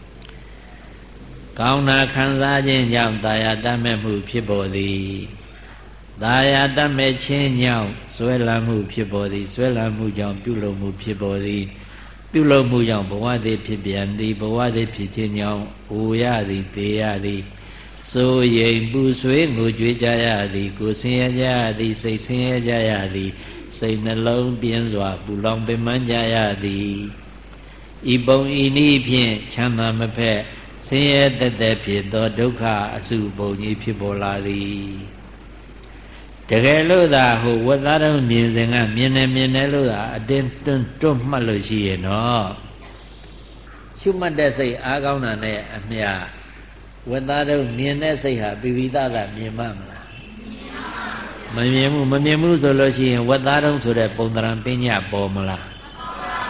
ကောင်းတာခံစားခြင်းကြောင့်တာယာတတ်မဲ့မှုဖြစ်ပေါ်သည်တာယာတတ်မဲ့ခြင်းကြောင့်ဆွဲလန်းမှုဖြစ်ပေါ်သည်ဆွဲလန်းမှုကြောင့်ပြုလုပ်မှုဖြစ်ပေါ်သည်ပြုလုပ်မှုကြောင့်ဘဝသည်ဖြစ်ပြန်သည်ဘဝသည်ဖြစ်ခြင်းကြောင့်အိုရသည်သေရသည်စိုးရိမ်ပူဆွေးငိုကြွေးကြရသည်ကိုဆင်းရဲကြရသည်စိတ်ဆင်းရဲကြရသည်စိတ်နှလုံးပြင်းစွာပူလောင်ပင်ပန်းကြရသည်ဤပုံဤနည်းဖြင့်ချမ်းသာမဖက်ဆင်းရဲတသက်ဖြစ်သောဒုက္ခအစုပုံကြီးဖြစ်ပေါ်လာသည်တကယ်လို့သာဟိုဝတ်သားတော်မြင်စဉ်ကမြင်တယ်လို့သာအတင်းတွန့်မှတ်လို့ရှိရင်တော့ရှုမှတ်တဲ့စိတ်အားကောင်းတာနဲ့အမျှဝတ်သားတော်မြင်တဲ့စိတ်ဟာပိပိသကမြင်မှမလားမမြင်ဘူးဆိုလို့ရှိရင်ဝတ်သားတော်ဆိုတဲ့ပုံသဏ္ဍာန်ပညာပေါ်မလားပ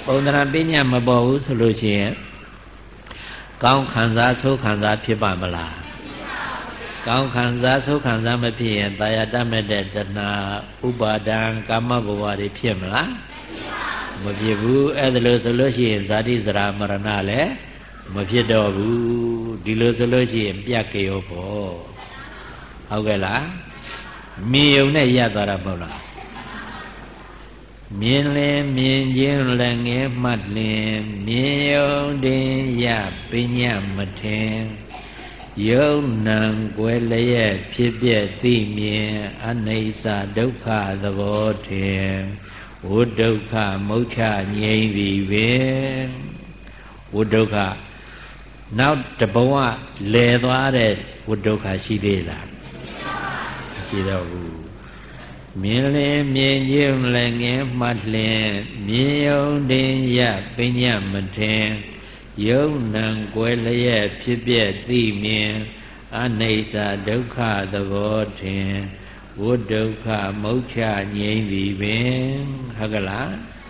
ပုံသဏ္ဍာန်ပညာမပေါ်ဘူးဆိုလို့ရှိရင်ကောင်းခံစားဆိုးခံစားဖြစ်ပါမလားကောင်းခံစားဆိုးခံစားမဖြစ်ရင်တာယာတတ်မဲ့တဲ့တဏှာဥပါဒံကာမဘဝတွေဖြစ်မလားမဖြစ်ဘူးအဲ့ဒါလို့ဆိုလို့ရှိရင်ဇာတိဇရာမရဏလည်းမဖြစ်တော့ဘူးဒီလိုဆိုလို့ရှိရင်ပြတ်ကြရောပေါ့ဟုတ်ကဲ့လားမြင်ုံနဲ့ရသွားတာမဟုတ်လားမြင်လင်မြင်ခြင်းလည်းငယ်မှတ်လင်မြင်ယုံတင်ရပညာမထင်ယုံနံကွယ်လျက်ဖြစ်ပြသိမြင်အနိစ္စဒုက္ခသဘောထင်ဝိဒုက္ခမုက္ခငြိမ့်သည်ပင်ဝိဒုက္ခနောက်တဘဝလဲသွားတဲ့ဝိဒုက္ခရှိသေးလားမရှိတော့ဘူးမြင်လင်မြင်ခြင်းလည်းငယ်မှတ်လင်မြင်ယုံတင်ရပညာမထင်ယုံနံကွယ်လျက်ဖြစ်ပြသိမြင်အနိစ္စဒုက္ခသဘောထင်ဝိဒုက္ခမုက္ခငြိမ့်သည်ပင်ဟုတ်ကလား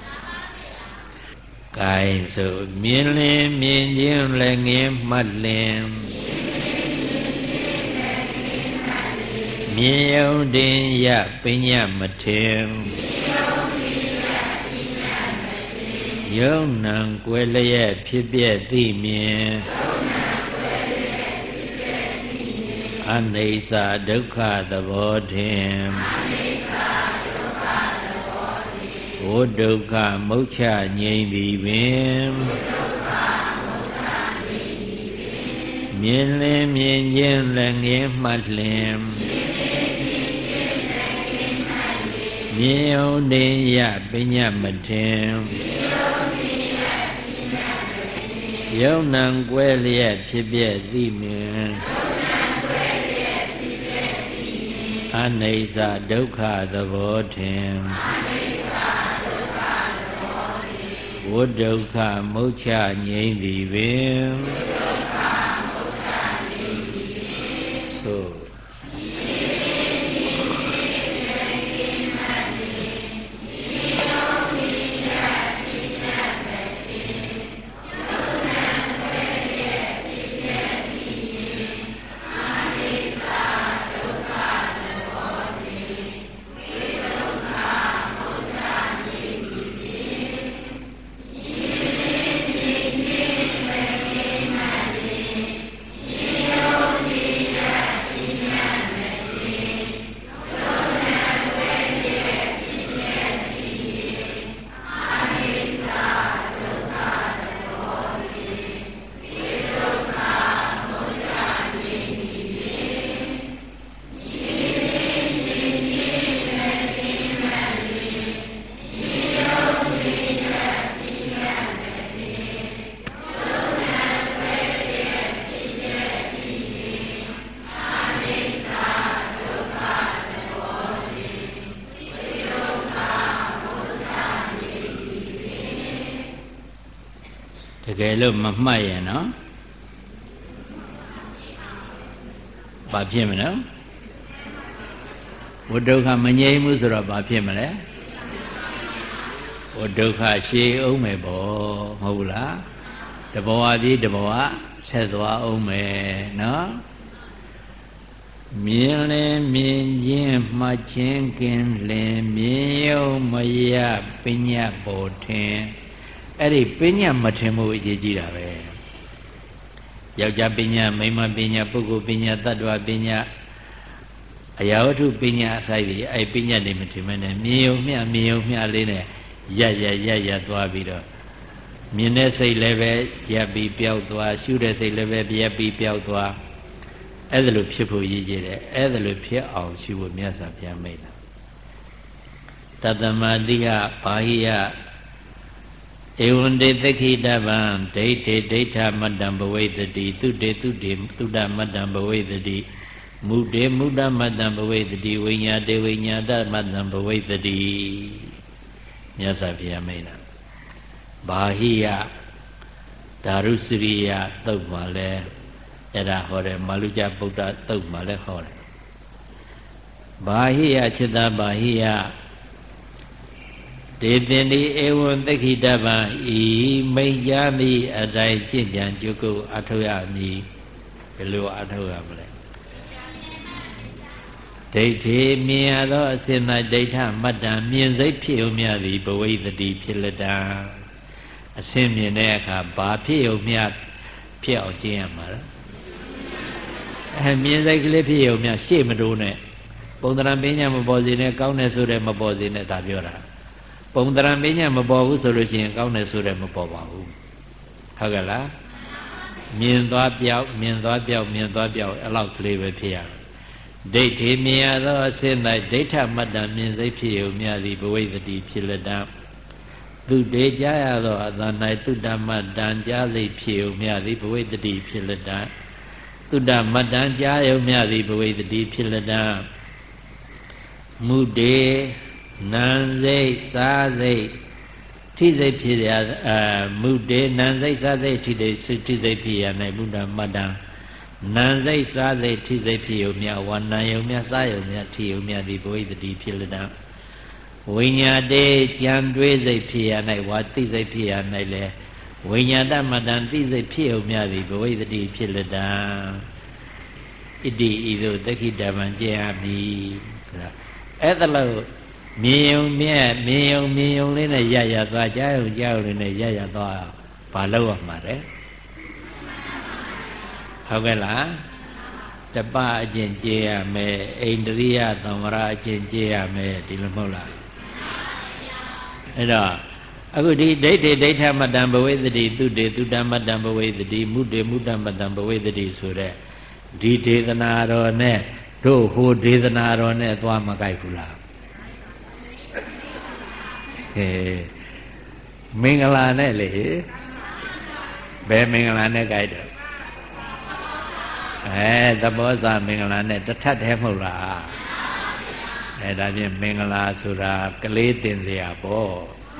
gain ဆိုမြင်လင်မြင်ခြင်းလည်းငယ်မှတ်လင်မြင်ယုံတင်ရပညာမထင်ယုံနံကွယ်လျက်ဖြစ်ပြသိမြင်အနိစ္စဒုက္ခသဘောထင်ဝိဒုက္ခမုက္ခငြိမ့်သည်ပင်မြင်လင်မြင်ခြင်းလည်းငယ်မှတ်လင်မြင်ယုံတင်ရပညာမထင်ယုံနံကွယ်လျက်ဖြစ်ပြသိမြင်အနိစ္စဒုက္ခသဘောထင်ဝိဒုက္ခမုက္ခငြိမ့်သည်ပင်သို့တကယ်လို့မမှတ်ရင်နော်ဘာဖြစ်မလဲဝိဒုက္ခမငြိမ်းဘူးဆိုတော့ဘာဖြစ်မလဲဝိဒုက္ခရှည်အောင်မယ်ပေါ့မဟုတ်လားတဘဝပြီးတဘဝဆက်သွားအောင်မယ်နော်မြင်လင်မြင်ခြင်းမှတ်ခြင်းကင်းလင်မြင်ယုံမရပညာပေါ်ထင်အဲ့ဒီပညာမထင်မှုအရေးကြီးတာပဲယောက်ျားပညာမိန်းမပညာပုဂ္ဂိုလ်ပညာတ attva ပညာအရာဝတ္ထုပညာအစိုက်တွေအဲ့ပညာတွေမထင်မနဲ့မြင်ုံမျှလေးနဲ့ရသွားပြီးတော့မြင်တဲ့စိတ်လည်းပဲရပ်ပြီးပျောက်သွားရှုတဲ့စိတ်လည်းပဲရပ်ပြီးပျောက်သွားအဲ့ဒါလိုဖြစ်ဖို့ရည်ကြည်တယ်အဲ့ဒါလိုဖြစ်အောင်ရှုဖို့မြတ်စွာဘုရားမိန့်တာတတမတိဟဘာဟိယဧဝံတေသခိတဗံဒိဋ္ဌိဒိဋ္ဌမတ္တံဘဝိတတိသုတေသုတေသုတမတ္တံဘဝိတတိမုတေမုဒ္ဒမတ္တံဘဝိတတိဝိညာတေဝိညာတမတ္တံဘဝိတတိမြတ်စွာဘုရားမိန့်တာဘာဟိယဒါရုစရိယသုတ်မှာလဲအဲ့ဒါဟောတယ်မာလုကျဗုဒ္ဓသုတ်မှာလဲဟောတယ်ဘာဟိယจิตာဘာဟိယဒေသင်ဒီဧဝံသက္ခိတဗံဤမိတ်ကြသည့်အတိုင်းကျင့်ကြံကြုတ်ကိုအထောက်ရမည်ဘယ်လိုအထောက်ရမလဲဒိဋ္ဌိမြင်ရသောအစဉ်၌ဒိဋ္ဌမတ္တံမြင်စိတ်ဖြစ်ုံမြသည်ဘဝိတ္တိဖြစ်လက်တံအစဉ်မြင်တဲ့အခါဘာဖြစ်ုံမြဖြစ်အောင်ကျင့်ရမှာလားမြင်စိတ်ကလေးဖြစ်ုံမြရှေ့မတိုးနဲ့ပုံသဏ္ဍာန်ပညာမပေါ်စေနဲ့ကောင်းတယ်ဆိုတဲ့မပေါ်စေနဲ့ဒါပြောတာပုံသဏ္ဍာန်ပညာမပေါ်ဘူးဆိုလို့ရှိရင်ကောင်းတယ်ဆိုတဲ့မပေါ်ပါဘူးဟုတ်ကဲ့လားမြင်သွားပြောက်မြင်သွားပြောက်မြင်သွားပြောက်အဲ့လောက်ကလေးပဲဖြစ်ရဒိဋ္ဌိမြင်ရသောအစဉ်၌ဒိဋ္ဌမတ္တမြင်စိတ်ဖြစ်ုံမြသည်ဘဝိတ္တိဖြစ်လက်တံသူတေကြားရသောအသံ၌သုတ္တမတ္တံကြားစိတ်ဖြစ်ုံမြသည်ဘဝိတ္တိဖြစ်လက်တံသုတ္တမတ္တံကြားယုံမြသည်ဘဝိတ္တိဖြစ်လက်တံမုတေနံစိတ်စားစိတ်ထိစိတ်ဖြစ်ရမုတေနံစိတ်စားစိတ်ထိစိတ်ဖြစ်ရ၌ဘုဒ္ဓမတ္တံနံစိတ်စားစိတ်ထိစိတ်ဖြစ်ုံမြဝါနံယုံမြစားယုံမြထိယုံမြသည်ဘဝိတ္တိဖြစ်လက်တံဝိညာတေကြံတွေးစိတ်ဖြစ်ရ၌ဝါသိစိတ်ဖြစ်ရ၌လေဝိညာတမတ္တံသိစိတ်ဖြစ်ုံမြသည်ဘဝိတ္တိဖြစ်လက်တံဣတိဤသို့သက္ခိတဗံကျင့်ရမည်အဲ့ဒါလို့မြင်ယုံမြင်ယုံလေးနဲ့ရသွားကြားယုံလေးနဲ့ရသွားဘာလို့ရမှာလဲဟုတ်ကဲ့လားတပအကျင့်ကျေးရမယ်အိန္ဒြိယသံဝရအကျင့်ကျေးရမယ်ဒီလိုမဟုတ်လားအဲ့တော့အခုဒီဒိဋ္ဌိဒိဋ္ဌမတ္တံဘဝိတ္တိသုတေသုတ္တမတ္တံဘဝိတ္တိမုတေမုတ္တမတ္တံဘဝိတ္တိဆိုတဲ့ဒီဒေသနာတော်နဲ့တို့ဟိုဒေသနာတော်နဲ့သွားမကိုက်ဘူးလားမင်္ဂလာနဲ့လေဘယ်မင်္ဂလာနဲ့ကိုက်တယ်သဘောစာမင်္ဂလာနဲ့တထပ်တည်းမဟုတ်လားဒါဖြင့်မင်္ဂလာဆိုတာကလေးတင်စရာပေါ့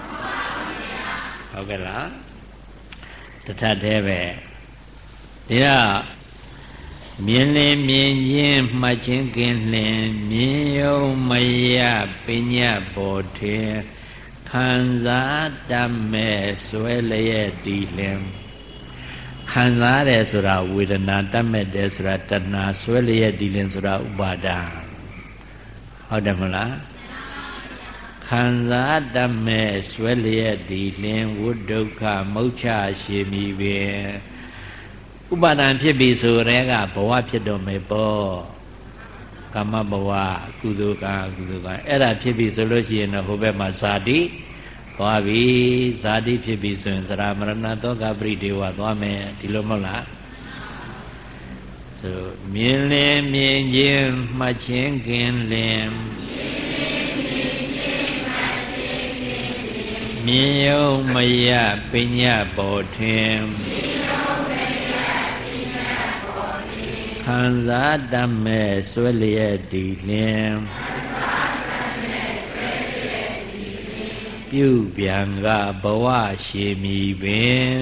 ဟုတ်ကဲ့လားတထပ်တည်းပဲဒီတော့မြင်လင်မြင်ချင်းမှတ်ချင်းကင်းလင်မြင်ယုံမယပညာပေါ်ထင်ခံစားတတ်မဲ့ဆွဲလျက်တည်လင်ခံစားတယ်ဆိုတာဝေဒနာတတ်မဲ့တယ်ဆိုတာတဏှာဆွဲလျက်တည်လင်ဆိုတာဥပါဒာဟုတ်တယ်မလားခံစားတတ်မဲ့ဆွဲလျက်တည်လင်ဝိဒုက္ခမုတ်ချရှိမိပင်ဥပါဒံဖြစ်ပြီဆိုရဲကဘဝဖြစ်တော့မယ်ပေါ့ကာမဘဝကုသိုလ်ကအဲ့ဒါဖြစ်ပြီဆိုလို့ရှိရင်တော့ဟိုဘက်မှာဇာတိသွားပြီဇာတိဖြစ်ပြီဆိုရင်သရမရဏသောကပရိဒေဝသွားမယ်ဒီလိုမဟုတ်လားဆိုမြင်လင်မြင်ချင်းမှတ်ချင်းကင်းလင်မြင်ယုံမယပညာပေါ်ထင်ခံစားတတ်မဲ့ဆွဲလျက်တည်လင်ပြုပြန်ကဘဝရှိမီပင်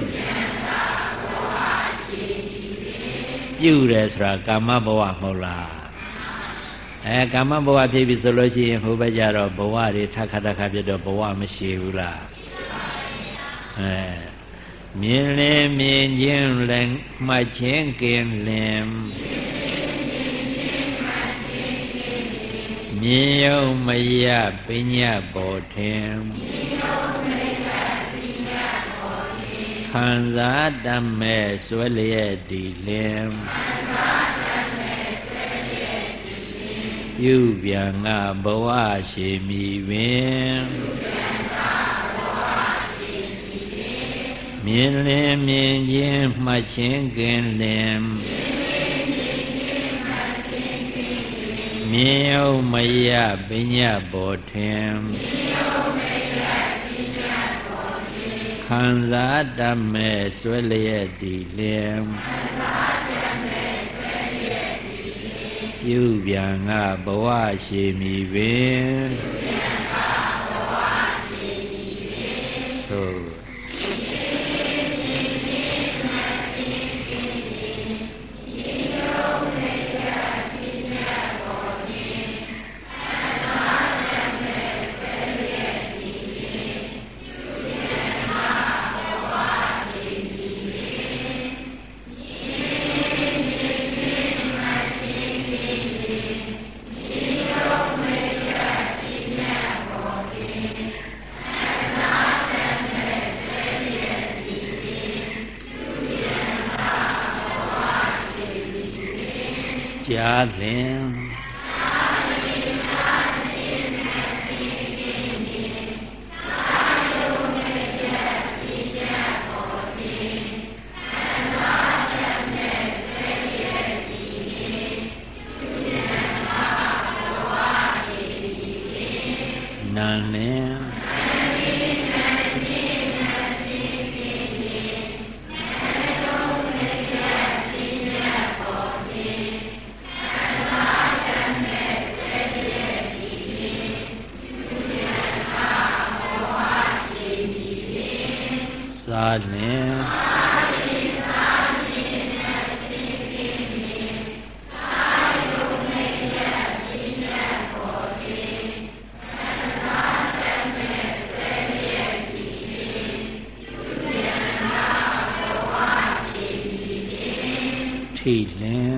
ပြုတယ်ဆိုတာကာမဘဝမဟုတ်လားကာမဘဝဖြစ်ပြီဆိုလို့ရှိရင်ဟိုဘက်ကျတော့ဘဝတွေထခါဖြစ်တော့ဘဝမရှိဘူးလားမြင်လင်မြင်ချင်းလည်းမှတ်ချင်းကင်းလင်မြင်ယုံမယပညာပေါ်ထင်ခံစားတတ်မဲ့ဆွဲလျက်တည်လင်ပြုပြန်ကဘဝရှိမီပင်မြင်လင်မြင်ချင်းမှတ်ချင်းကင်းလင်မြင်ယုံမယပညာပေါ်ထင်ခံစားတတ်မဲ့ဆွဲလျက်တည်လင်ပြုပြန်ကဘဝရှိမီပင်သို့လင်နံလင်သာလင်ထိလင်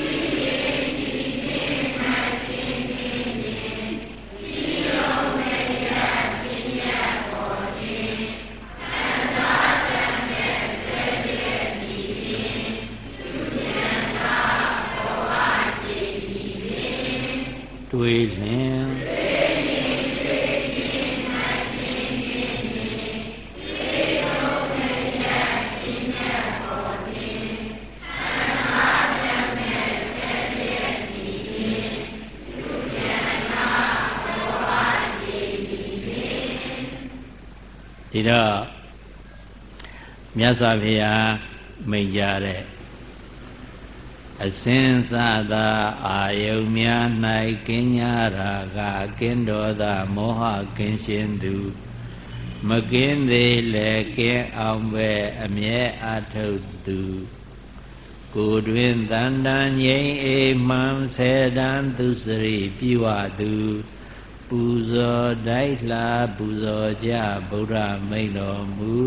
တွေးလင်ဒီတော့မြတ်စွာဘုရားမိန့်ကြတဲ့အစဉ်စသာအာယုန်များ၌ကင်းညာရာဂကင်းဒေါသမောဟကင်းရှင်းသူမကင်းသေးလည်းကင်းအောင်ပဲအမြဲအထုတ်သူကိုယ်တွင်တန်တန်ငြိမ်အေးမှန်ဆယ်တန်းသူစရိပြဝသူပူဇော်တိုက်လှပူဇော်ကြဗုဒ္ဓမိန့်တော်မူ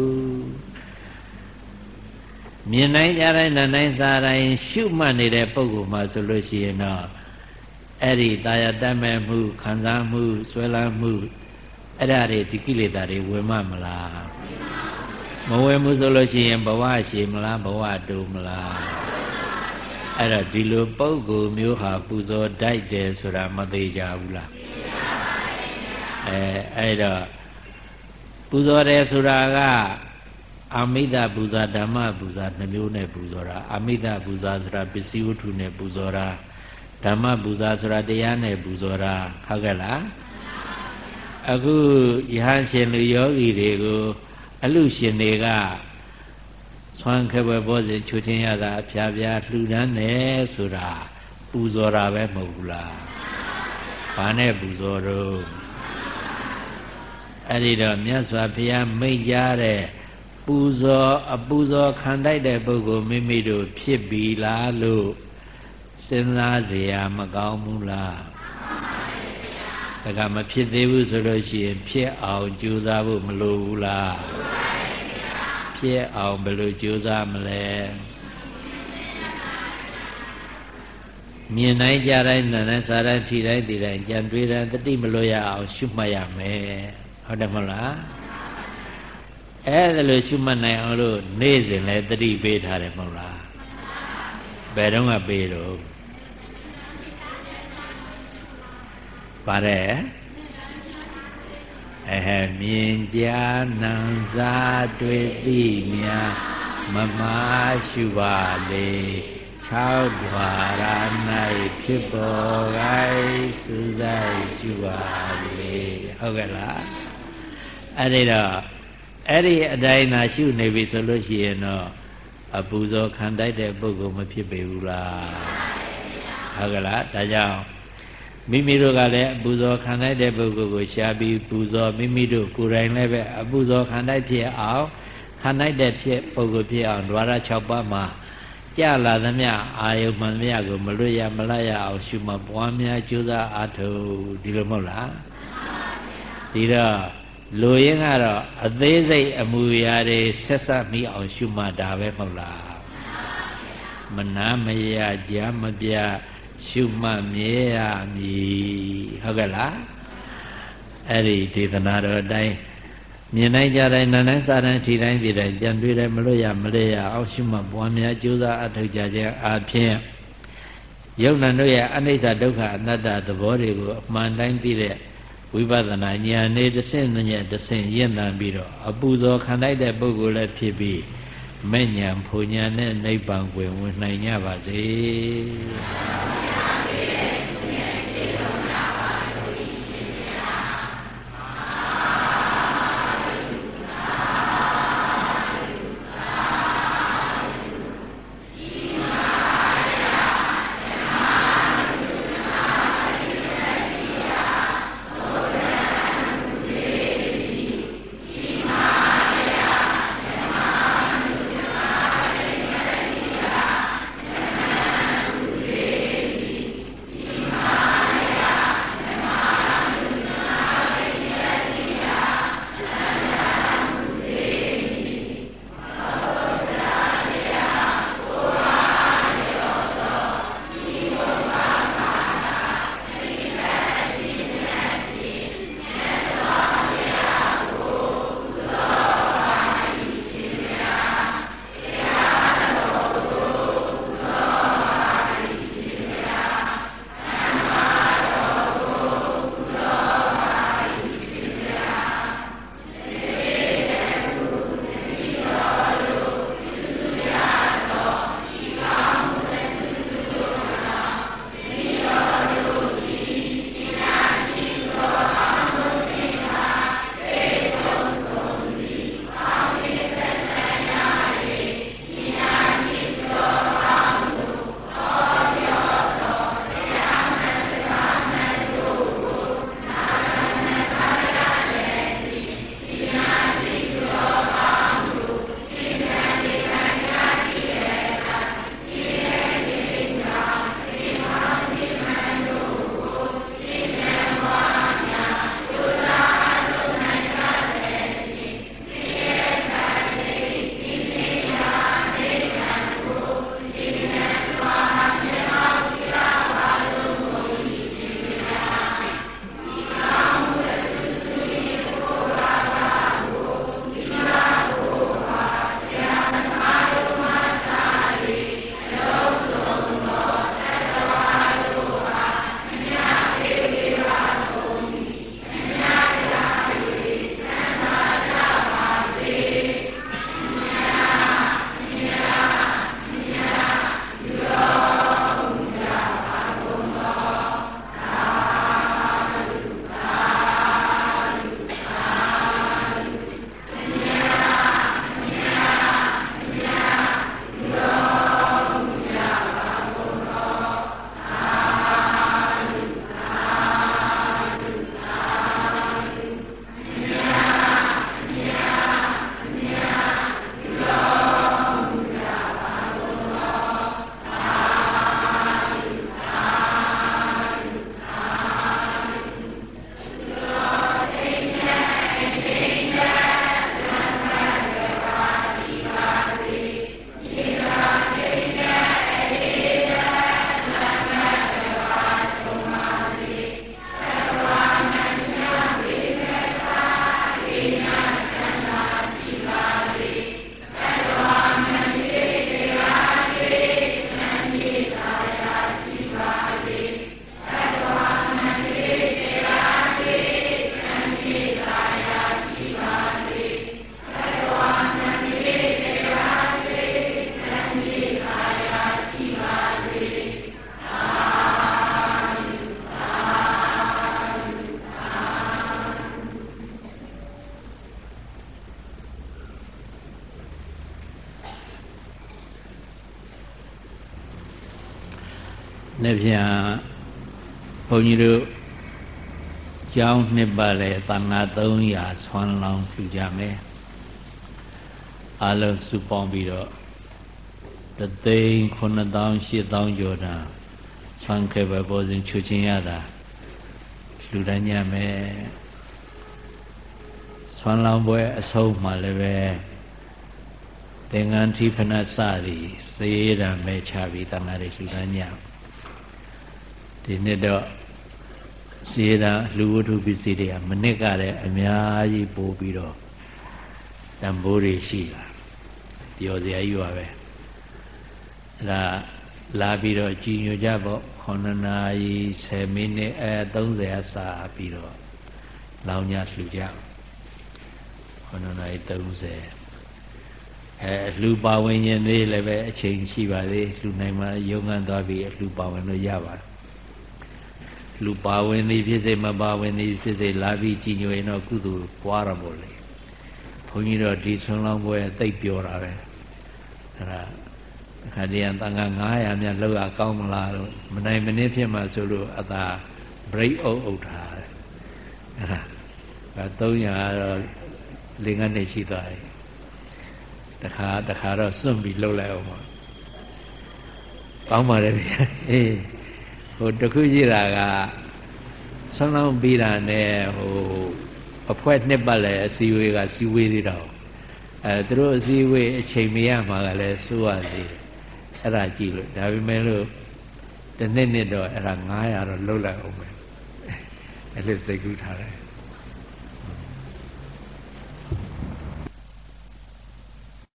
မြင်နိုင်ကြတဲ့နာနိုင်စားတိုင်းရှုမှတ်နေတဲ့ပုဂ္ဂိုလ်မှာဆိုလို့ရှိရင်တော့အဲ့ဒီတာယာတတ်မဲ့မှုခံစားမှုဆွဲလန်းမှုအဲ့ဒါတွေဒီကိလေသာတွေဝင်မလားမဝင်ဘူးဆိုလို့ရှိရင်ဘဝရှည်မလားဘဝတူမလားအဲ့တော့ဒီလိုပုဂ္ဂိုလ်မျိုးဟာပူဇော်တိုက်တယ်ဆိုတာမသိကြဘူးလားအဲ့တော့ပူဇော်တယ်ဆိုတာကအမိတ္တပူဇာဓမ္မပူဇာနှမျိုးနဲ့ပူဇော်တာအမိတ္တပူဇာဆိုတာပစ္စည်းဝတ္ထုနဲ့ပူဇော်တာဓမ္မပူဇာဆိုတာတရားနဲ့ပူဇော်တာဟုတ်ကဲ့လားအခုယဟန်ရှင်လူယောဂီတွေကိုအလူရှင်တွေကဆွမ်းခဲပွဲဘောဇဉ်ချွချင်းရတာအဖျားဖျားလှူဒန်းတယ်ဆိုတာပူဇော်တာပဲမဟုတ်ဘူးလားဘာနဲ့ပူဇော်တော့အဲ့ဒီတော့မြတ်စွာဘုရားမိန့်ကြားတဲ့ပူဇော်အပူဇော်ခံတိုက်တဲ့ပုဂ္ဂိုလ်မိမိတို့ဖြစ်ပြီလားလို့စဉ်းစားเสียမကောင်းဘူးလားဒါကမဖြစ်သေးဘူးဆိုလို့ရှိရင်ဖြစ်အောင်ကြိုးစားဖို့မလိုဘူးလားဖြစ်အောင်ဘယ်လိုကြိုးစားမလဲမြင်နိုင်ကြတိုင်းနာနဲ့စားတိုင်းထိတိုင်းဒီတိုင်းကြံတွေးတိုင်းတတိမလို့ရအောင်ရှုမှတ်ရမယ်ဟုတ်တယ်မဟုတ်လားအဲ့ဒါလို့ရှုမှတ်နိုင်အောင်လို့နေ့စဉ်လဲတတိပေးထားတယ်မဟုတ်လားဘယ်တော့မှပေးတော့ပါတယ်မြင်ကြားနံစားတွေ့သိများမမာရှုပါလေ6ဓာရ၌ဖြစ်ပေါ်ကိုင်းစူးစိုက်ရှုပါလေဟုတ်ကဲ့လားအဲ့ဒီတော့အဲ့ဒီအတိုင်းသာရှုနေပြီဆိုလို့ရှိရင်တော့အပူဇော်ခံတိုက်တဲ့ပုဂ္ဂိုလ်မဖြစ်ပေဘူးလားဟုတ်ကဲ့လားဒါကြောင့်မိမိတို့ကလည်းအပူဇော်ခံတိုက်တဲ့ပုဂ္ဂိုလ်ကိုရှားပြီးပူဇော်မိမိတို့ကိုယ်တိုင်လည်းပဲအပူဇော်ခံတိုက်ဖြစ်အောင်ခံတိုက်တဲ့ဖြစ်ပုဂ္ဂိုလ်ဖြစ်အောင်ဓဝရ6ပါးမှာကြလာသမျှအာယုမှန်သမျှကိုမလွတ်ရမလတ်ရအောင်ရှုမှတ်ပွားများကြိုးစားအားထုတ်ဒီလိုမဟုတ်လားဒီတော့လူရင်းကတော့အသေးစိတ်အမူအရာတွေဆက်ဆက်မိအောင်ရှုမှတ်တာပဲမဟုတ်လားမနာမရကြာမပြရှုမှတ်မြဲရမည်ဟုတ်ကဲ့လားအဲ့ဒီဒေသနာတော်အတိုင်းမြင်နိုင်ကြတိုင်းနာနိုင်စားတိုင်းထိတိုင်းဒီတိုင်းကြံတွေ့တယ်မလို့ရမလဲရအောင်ရှုမှတ်ပွားများကြိုးစားအထောက်ကြခြင်းအပြင်ယုံနာတို့ရဲ့အနိစ္စဒုက္ခအနတ္တသဘောတွေကိုအမှန်တိုင်းသိတဲ့ဝိပဿနာဉာဏ်နဲ့တစ်ဆင့်နဲ့တစ်ဆင့်ရင့်တန်ပြီးတော့အပူဇော်ခံလိုက်တဲ့ပုဂ္ဂိုလ်လည်းဖြစ်ပြီးမဲ့ဉာဏ်ဖူဉာဏ်နဲ့နိဗ္ဗာန်ကိုဝင်နိုင်ကြပါစေနေ့ပြန်ဘုန်းကြီးတို့ကျောင်းနှစ်ပတ်လေသံဃာ300ဆွမ်းလောင်းပြုကြမယ်အားလုံးစုပေါင်းပြီးတော့3,980,000ကျော်တာဆွမ်းခဲ့ပဲပေါ်စဉ်ချူချင်းရတာလူတန်းညမယ်ဆွမ်းလောင်းပွဲအဆုံးမှလည်းပဲသင်္ကန်းထိဖဏစသည်သေရံမဲ့ချပြီးတန်ဃာတွေလူတန်းညဒီနေ့တော့စေတာလူဝတ္ထုပစ္စည်းတွေကမနစ်ကလည်းအများကြီးပို့ပြီးတော့တန်ဖိုးတွေရှိလာပြောစရာကြီးပါပဲအဲ့ဒါလာပြီးတော့ကြည်ညိုကြပေါ့9 နာရီ10 မိနစ်30အစာပြီးတော့လောင်းညလှူကြ9 နာရီ30လှူပါဝင်ရင်လေးလည်းပဲအချိန်ရှိပါသေးလှူနိုင်မှရုံးခန်းသွားပြီးလှူပါဝင်လို့ရပါတယ်လှူပါဝင်သည်ဖြစ်စေမပါဝင်သည်ဖြစ်စေလာပြီးကြည်ညိုရင်တော့ကုသိုလ်ပွားရမို့လေဘုန်းကြီးတို့ဒီဆွမ်းလောင်းပွဲသိပ်ပြောတာပဲအဲ့ဒါခါတည်းကတန်ခါ900မြတ်လောက်ရကောင်းမလားလို့မနိုင်မနည်းဖြစ်မှဆိုလို့အသာ break အုပ်ထားတယ်အဲ့ဒါ300ကတော့5 နှစ်ရှိသွားပြီတခါတော့စွန့်ပြီးလှုပ်လိုက်အောင်ပါကောင်းပါတယ်ဗျာအေးဟိုတခုကြည့်တာကဆွမ်းလောင်းပြီးတာနဲ့ဟိုအဖွဲ့နှစ်ပတ်လည်းအစည်းအဝေးကစည်းဝေးသေးတော့သူတို့အစည်းအဝေးအချိန်မရမှာကလည်းစိုးရသေးအဲ့ဒါကြည့်လို့ဒါပေမဲ့လို့တစ်နှစ်တော့အဲ့ဒါ900တော့လှုပ်လိုက်အောင်ပဲအဲ့လိုစိတ်ကူးထားတယ်